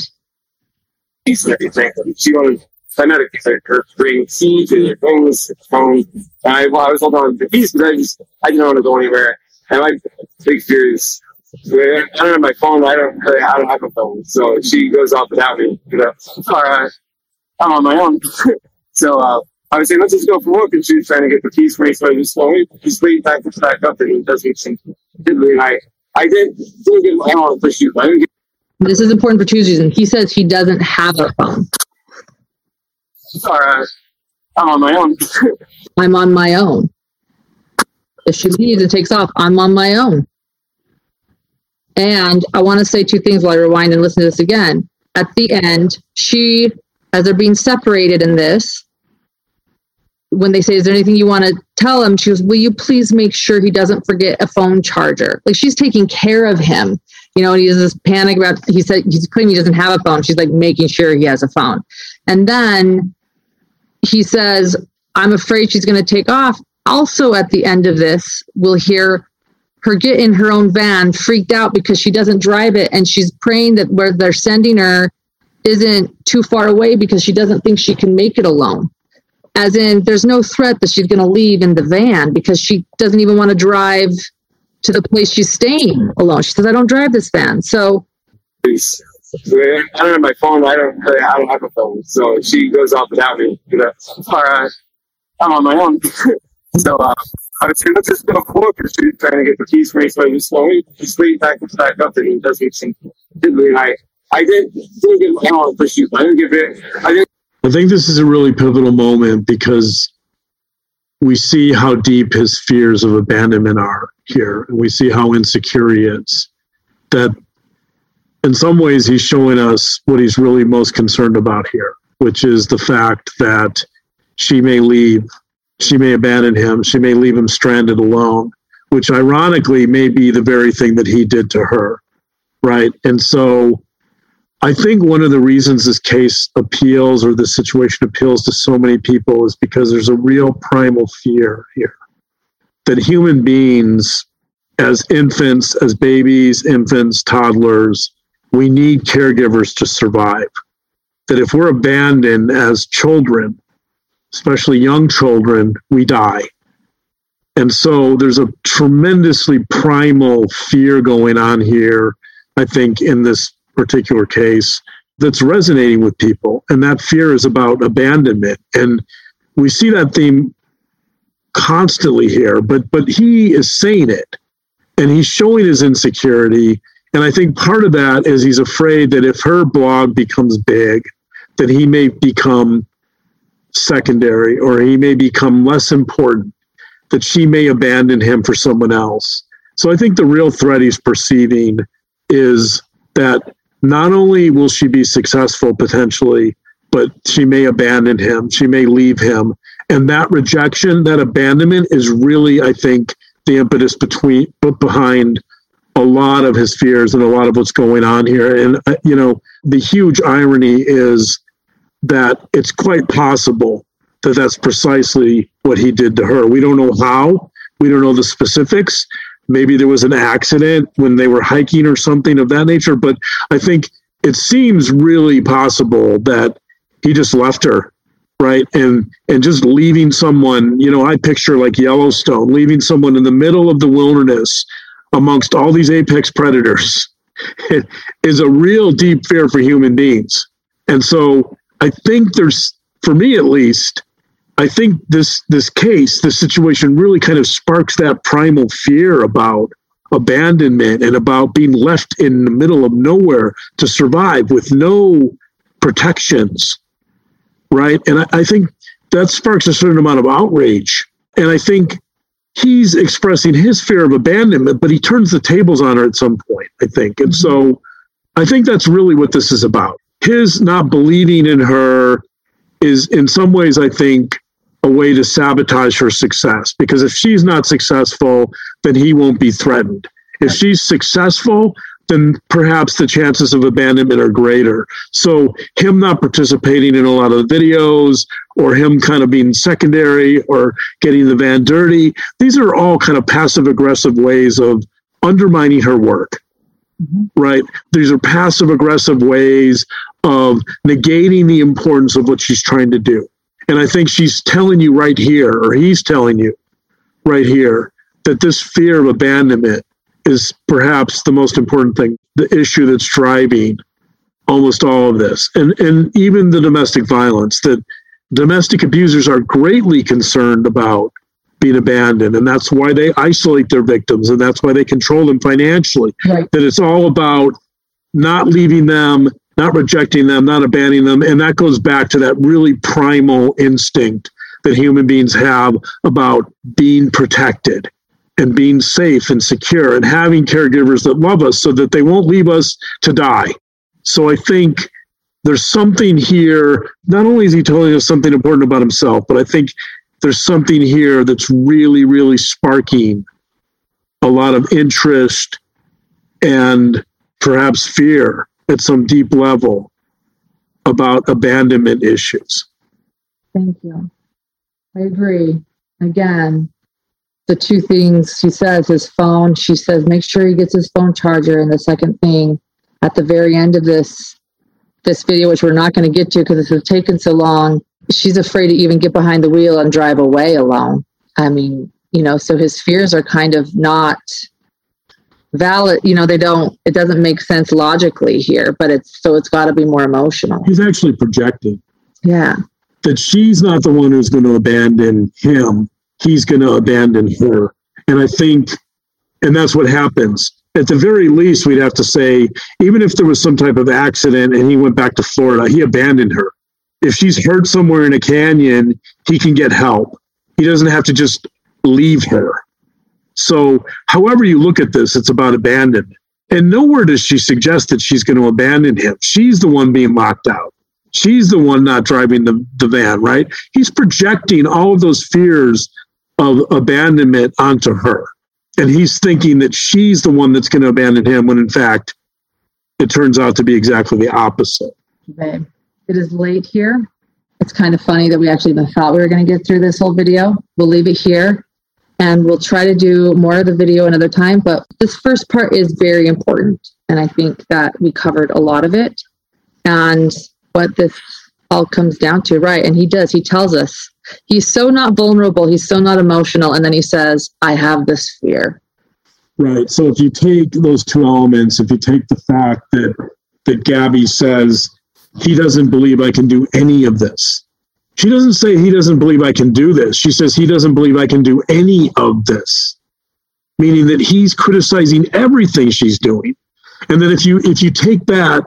She's everything. She wanted. I know to her bring keys and things. Phone. I well, I was holding on to the keys because I just I didn't want to go anywhere. And my big fear is. I don't have my phone. I don't. I don't have a phone, so she goes off without me. You know. All right. I'm on my own. so. uh I was saying, let's just go for a walk, and she was trying to get the keys for me, so I just slowly, just wait back and back up, and it doesn't seem and I, I did, didn't get my own push you. I didn't get. This is important for Tuesdays. He says he doesn't have a phone. All right. I'm on my own. I'm on my own. If she leaves and takes off, I'm on my own. And I want to say two things while I rewind and listen to this again. At the end, she, as they're being separated in this, when they say, is there anything you want to tell him? She goes, will you please make sure he doesn't forget a phone charger? Like she's taking care of him, you know, and he has this panic about, he said, he's claiming he doesn't have a phone. She's like making sure he has a phone. And then he says, I'm afraid she's going to take off. Also at the end of this, we'll hear her get in her own van, freaked out because she doesn't drive it, and she's praying that where they're sending her isn't too far away because she doesn't think she can make it alone. As in, there's no threat that she's going to leave in the van because she doesn't even want to drive to the place she's staying alone. She says, I don't drive this van. So I don't have my phone. I don't I don't have a phone. So she goes off without me. You know, uh, I'm on my own. So uh, I was saying, let's just go forward because she's trying to get the keys for me. So I just slowly just wait back and back up, and it doesn't seem to. I I didn't didn't give I don't want to push you. I didn't give it. I didn't. I think this is a really pivotal moment because we see how deep his fears of abandonment are here, and we see how insecure he is. That in some ways he's showing us what he's really most concerned about here, which is the fact that she may leave, she may abandon him, she may leave him stranded alone, which ironically may be the very thing that he did to her, right? And so I think one of the reasons this case appeals or this situation appeals to so many people is because there's a real primal fear here that human beings, as infants, as babies, infants, toddlers, we need caregivers to survive. That if we're abandoned as children, especially young children, we die. And so there's a tremendously primal fear going on here, I think, in this particular case that's resonating with people. And that fear is about abandonment. And we see that theme constantly here, but but he is saying it. And he's showing his insecurity. And I think part of that is he's afraid that if her blog becomes big, that he may become secondary or he may become less important, that she may abandon him for someone else. So I think the real threat he's perceiving is that not only will she be successful potentially, but she may abandon him, she may leave him. And that rejection, that abandonment is really, I think, the impetus between behind a lot of his fears and a lot of what's going on here. And, uh, you know, the huge irony is that it's quite possible that that's precisely what he did to her. We don't know how. We don't know the specifics. Maybe there was an accident when they were hiking or something of that nature. But I think it seems really possible that he just left her, right? And and just leaving someone, you know, I picture like Yellowstone, leaving someone in the middle of the wilderness amongst all these apex predators is a real deep fear for human beings. And so I think there's, for me at least, I think this this case, this situation really kind of sparks that primal fear about abandonment and about being left in the middle of nowhere to survive with no protections, right? And I, I think that sparks a certain amount of outrage. And I think he's expressing his fear of abandonment, but he turns the tables on her at some point, I think. And so I think that's really what this is about. His not believing in her is in some ways, I think, a way to sabotage her success, because if she's not successful, then he won't be threatened. If she's successful, then perhaps the chances of abandonment are greater. So him not participating in a lot of the videos, or him kind of being secondary or getting the van dirty, these are all kind of passive aggressive ways of undermining her work, mm-hmm. right? These are passive aggressive ways of negating the importance of what she's trying to do. And I think she's telling you right here, or he's telling you right here, that this fear of abandonment is perhaps the most important thing, the issue that's driving almost all of this. And, and even the domestic violence, that domestic abusers are greatly concerned about being abandoned. And that's why they isolate their victims. And that's why they control them financially. Right. That it's all about not leaving them, not rejecting them, not abandoning them. And that goes back to that really primal instinct that human beings have about being protected and being safe and secure and having caregivers that love us so that they won't leave us to die. So I think there's something here, not only is he telling us something important about himself, but I think there's something here that's really, really sparking a lot of interest and perhaps fear at some deep level about abandonment issues. Thank you. I agree. Again, the two things she says, his phone, she says, make sure he gets his phone charger. And the second thing at the very end of this, this video, which we're not going to get to because this has taken so long, she's afraid to even get behind the wheel and drive away alone. I mean, you know, so his fears are kind of not valid. You know, they don't, it doesn't make sense logically here, but it's, so it's got to be more emotional. He's actually projecting. Yeah. That she's not the one who's going to abandon him. He's going to abandon her. And I think, and that's what happens. At the very least, we'd have to say, even if there was some type of accident and he went back to Florida, he abandoned her. If she's hurt somewhere in a canyon, he can get help. He doesn't have to just leave her. So however you look at this, it's about abandonment. And nowhere does she suggest that she's going to abandon him. She's the one being locked out. She's the one not driving the, the van, right? He's projecting all of those fears of abandonment onto her. And he's thinking that she's the one that's going to abandon him, when in fact, it turns out to be exactly the opposite. Babe, it is late here. It's kind of funny that we actually even thought we were going to get through this whole video. We'll leave it here and we'll try to do more of the video another time. But this first part is very important. And I think that we covered a lot of it and what this all comes down to, right? And he does, he tells us he's so not vulnerable. He's so not emotional. And then he says, I have this fear. Right. So if you take those two elements, if you take the fact that, that Gabby says, he doesn't believe I can do any of this. She doesn't say he doesn't believe I can do this. She says he doesn't believe I can do any of this, meaning that he's criticizing everything she's doing. And then if you if you take that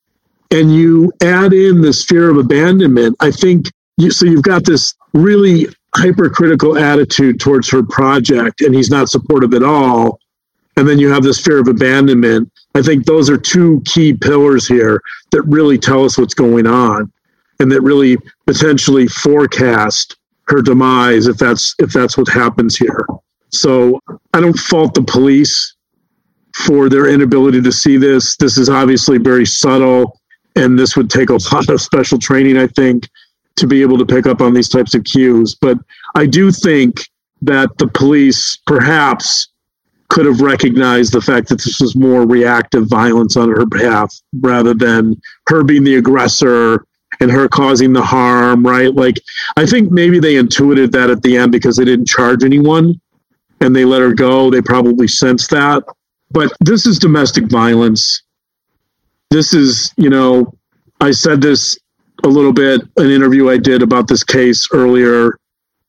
and you add in this fear of abandonment, I think you, so you've got this really hypercritical attitude towards her project, and he's not supportive at all. And then you have this fear of abandonment. I think those are two key pillars here that really tell us what's going on and that really potentially forecast her demise if that's if that's what happens here. So I don't fault the police for their inability to see this. This is obviously very subtle, and this would take a lot of special training, I think, to be able to pick up on these types of cues. But I do think that the police perhaps could have recognized the fact that this was more reactive violence on her behalf rather than her being the aggressor and her causing the harm, right? Like, I think maybe they intuited that at the end because they didn't charge anyone and they let her go. They probably sensed that. But this is domestic violence. This is, you know, I said this a little bit, an interview I did about this case earlier,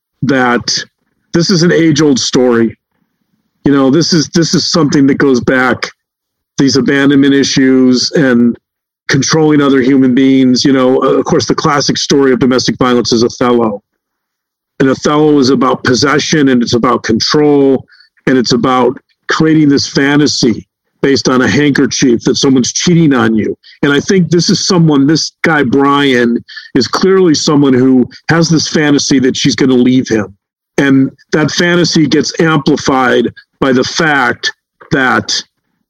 that this is an age-old story. You know, this is this is something that goes back, these abandonment issues and controlling other human beings. You know, of course, the classic story of domestic violence is Othello. And Othello is about possession, and it's about control, and it's about creating this fantasy based on a handkerchief that someone's cheating on you. And I think this is someone, this guy, Brian, is clearly someone who has this fantasy that she's going to leave him. And that fantasy gets amplified by the fact that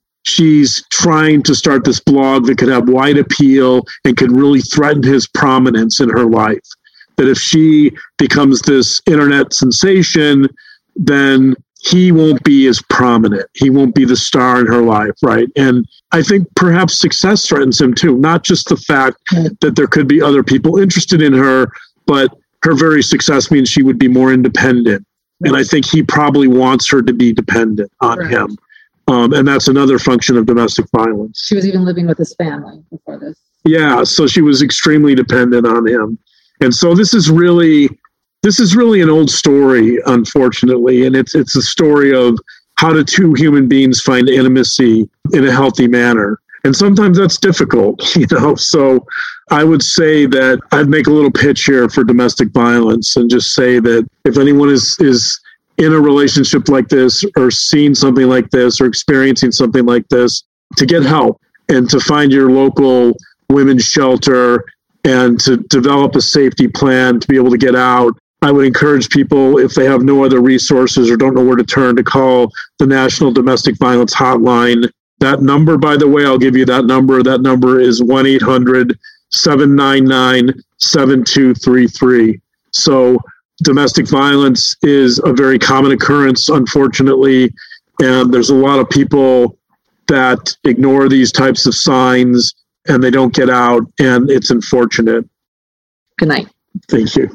she's trying to start this blog that could have wide appeal and could really threaten his prominence in her life. That if she becomes this internet sensation, then he won't be as prominent. He won't be the star in her life, right? And I think perhaps success threatens him too, not just the fact that there could be other people interested in her, but her very success means she would be more independent. And I think he probably wants her to be dependent on right. him. Um, and that's another function of domestic violence. She was even living with his family before this. Yeah, so she was extremely dependent on him. And so this is really, this is really an old story, unfortunately. And it's it's a story of how do two human beings find intimacy in a healthy manner. And sometimes that's difficult, you know. So I would say that I'd make a little pitch here for domestic violence and just say that if anyone is is in a relationship like this or seeing something like this or experiencing something like this, to get help and to find your local women's shelter and to develop a safety plan to be able to get out. I would encourage people, if they have no other resources or don't know where to turn, to call the National Domestic Violence Hotline. That number, by the way, I'll give you that number. That number is one eight hundred seven nine nine seven two three three. So domestic violence is a very common occurrence, unfortunately. And there's a lot of people that ignore these types of signs and they don't get out, and it's unfortunate. Good night. Thank you.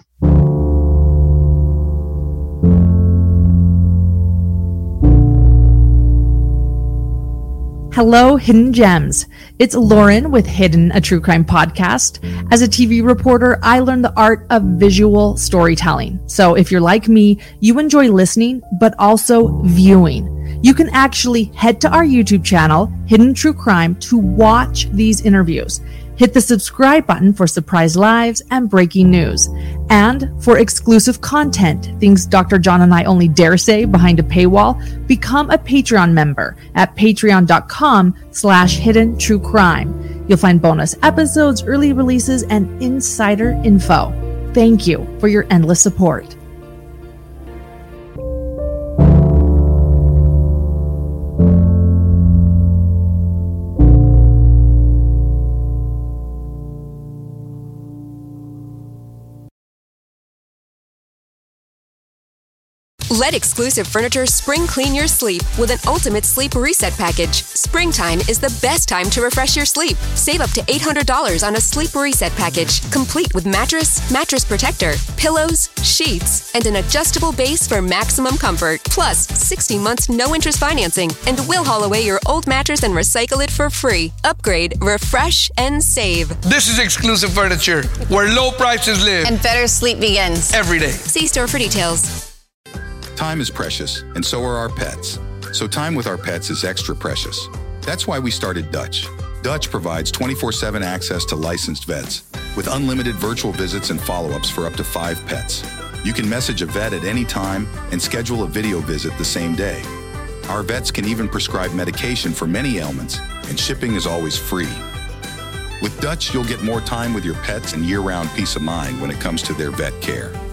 Hello, Hidden Gems. It's Lauren with Hidden, a true crime podcast. As a T V reporter, I learned the art of visual storytelling. So if you're like me, you enjoy listening, but also viewing. You can actually head to our YouTube channel, Hidden True Crime, to watch these interviews. Hit the subscribe button for surprise lives and breaking news. And for exclusive content, things Doctor John and I only dare say behind a paywall, become a Patreon member at patreon.com slash hidden true crime. You'll find bonus episodes, early releases, and insider info. Thank you for your endless support. Let Exclusive Furniture spring clean your sleep with an ultimate sleep reset package. Springtime is the best time to refresh your sleep. Save up to eight hundred dollars on a sleep reset package, complete with mattress, mattress protector, pillows, sheets, and an adjustable base for maximum comfort. Plus, sixty months no interest financing, and we'll haul away your old mattress and recycle it for free. Upgrade, refresh, and save. This is Exclusive Furniture, where low prices live and better sleep begins every day. See store for details. Time is precious, and so are our pets. So time with our pets is extra precious. That's why we started Dutch. Dutch provides twenty-four seven access to licensed vets with unlimited virtual visits and follow-ups for up to five pets. You can message a vet at any time and schedule a video visit the same day. Our vets can even prescribe medication for many ailments, and shipping is always free. With Dutch, you'll get more time with your pets and year-round peace of mind when it comes to their vet care.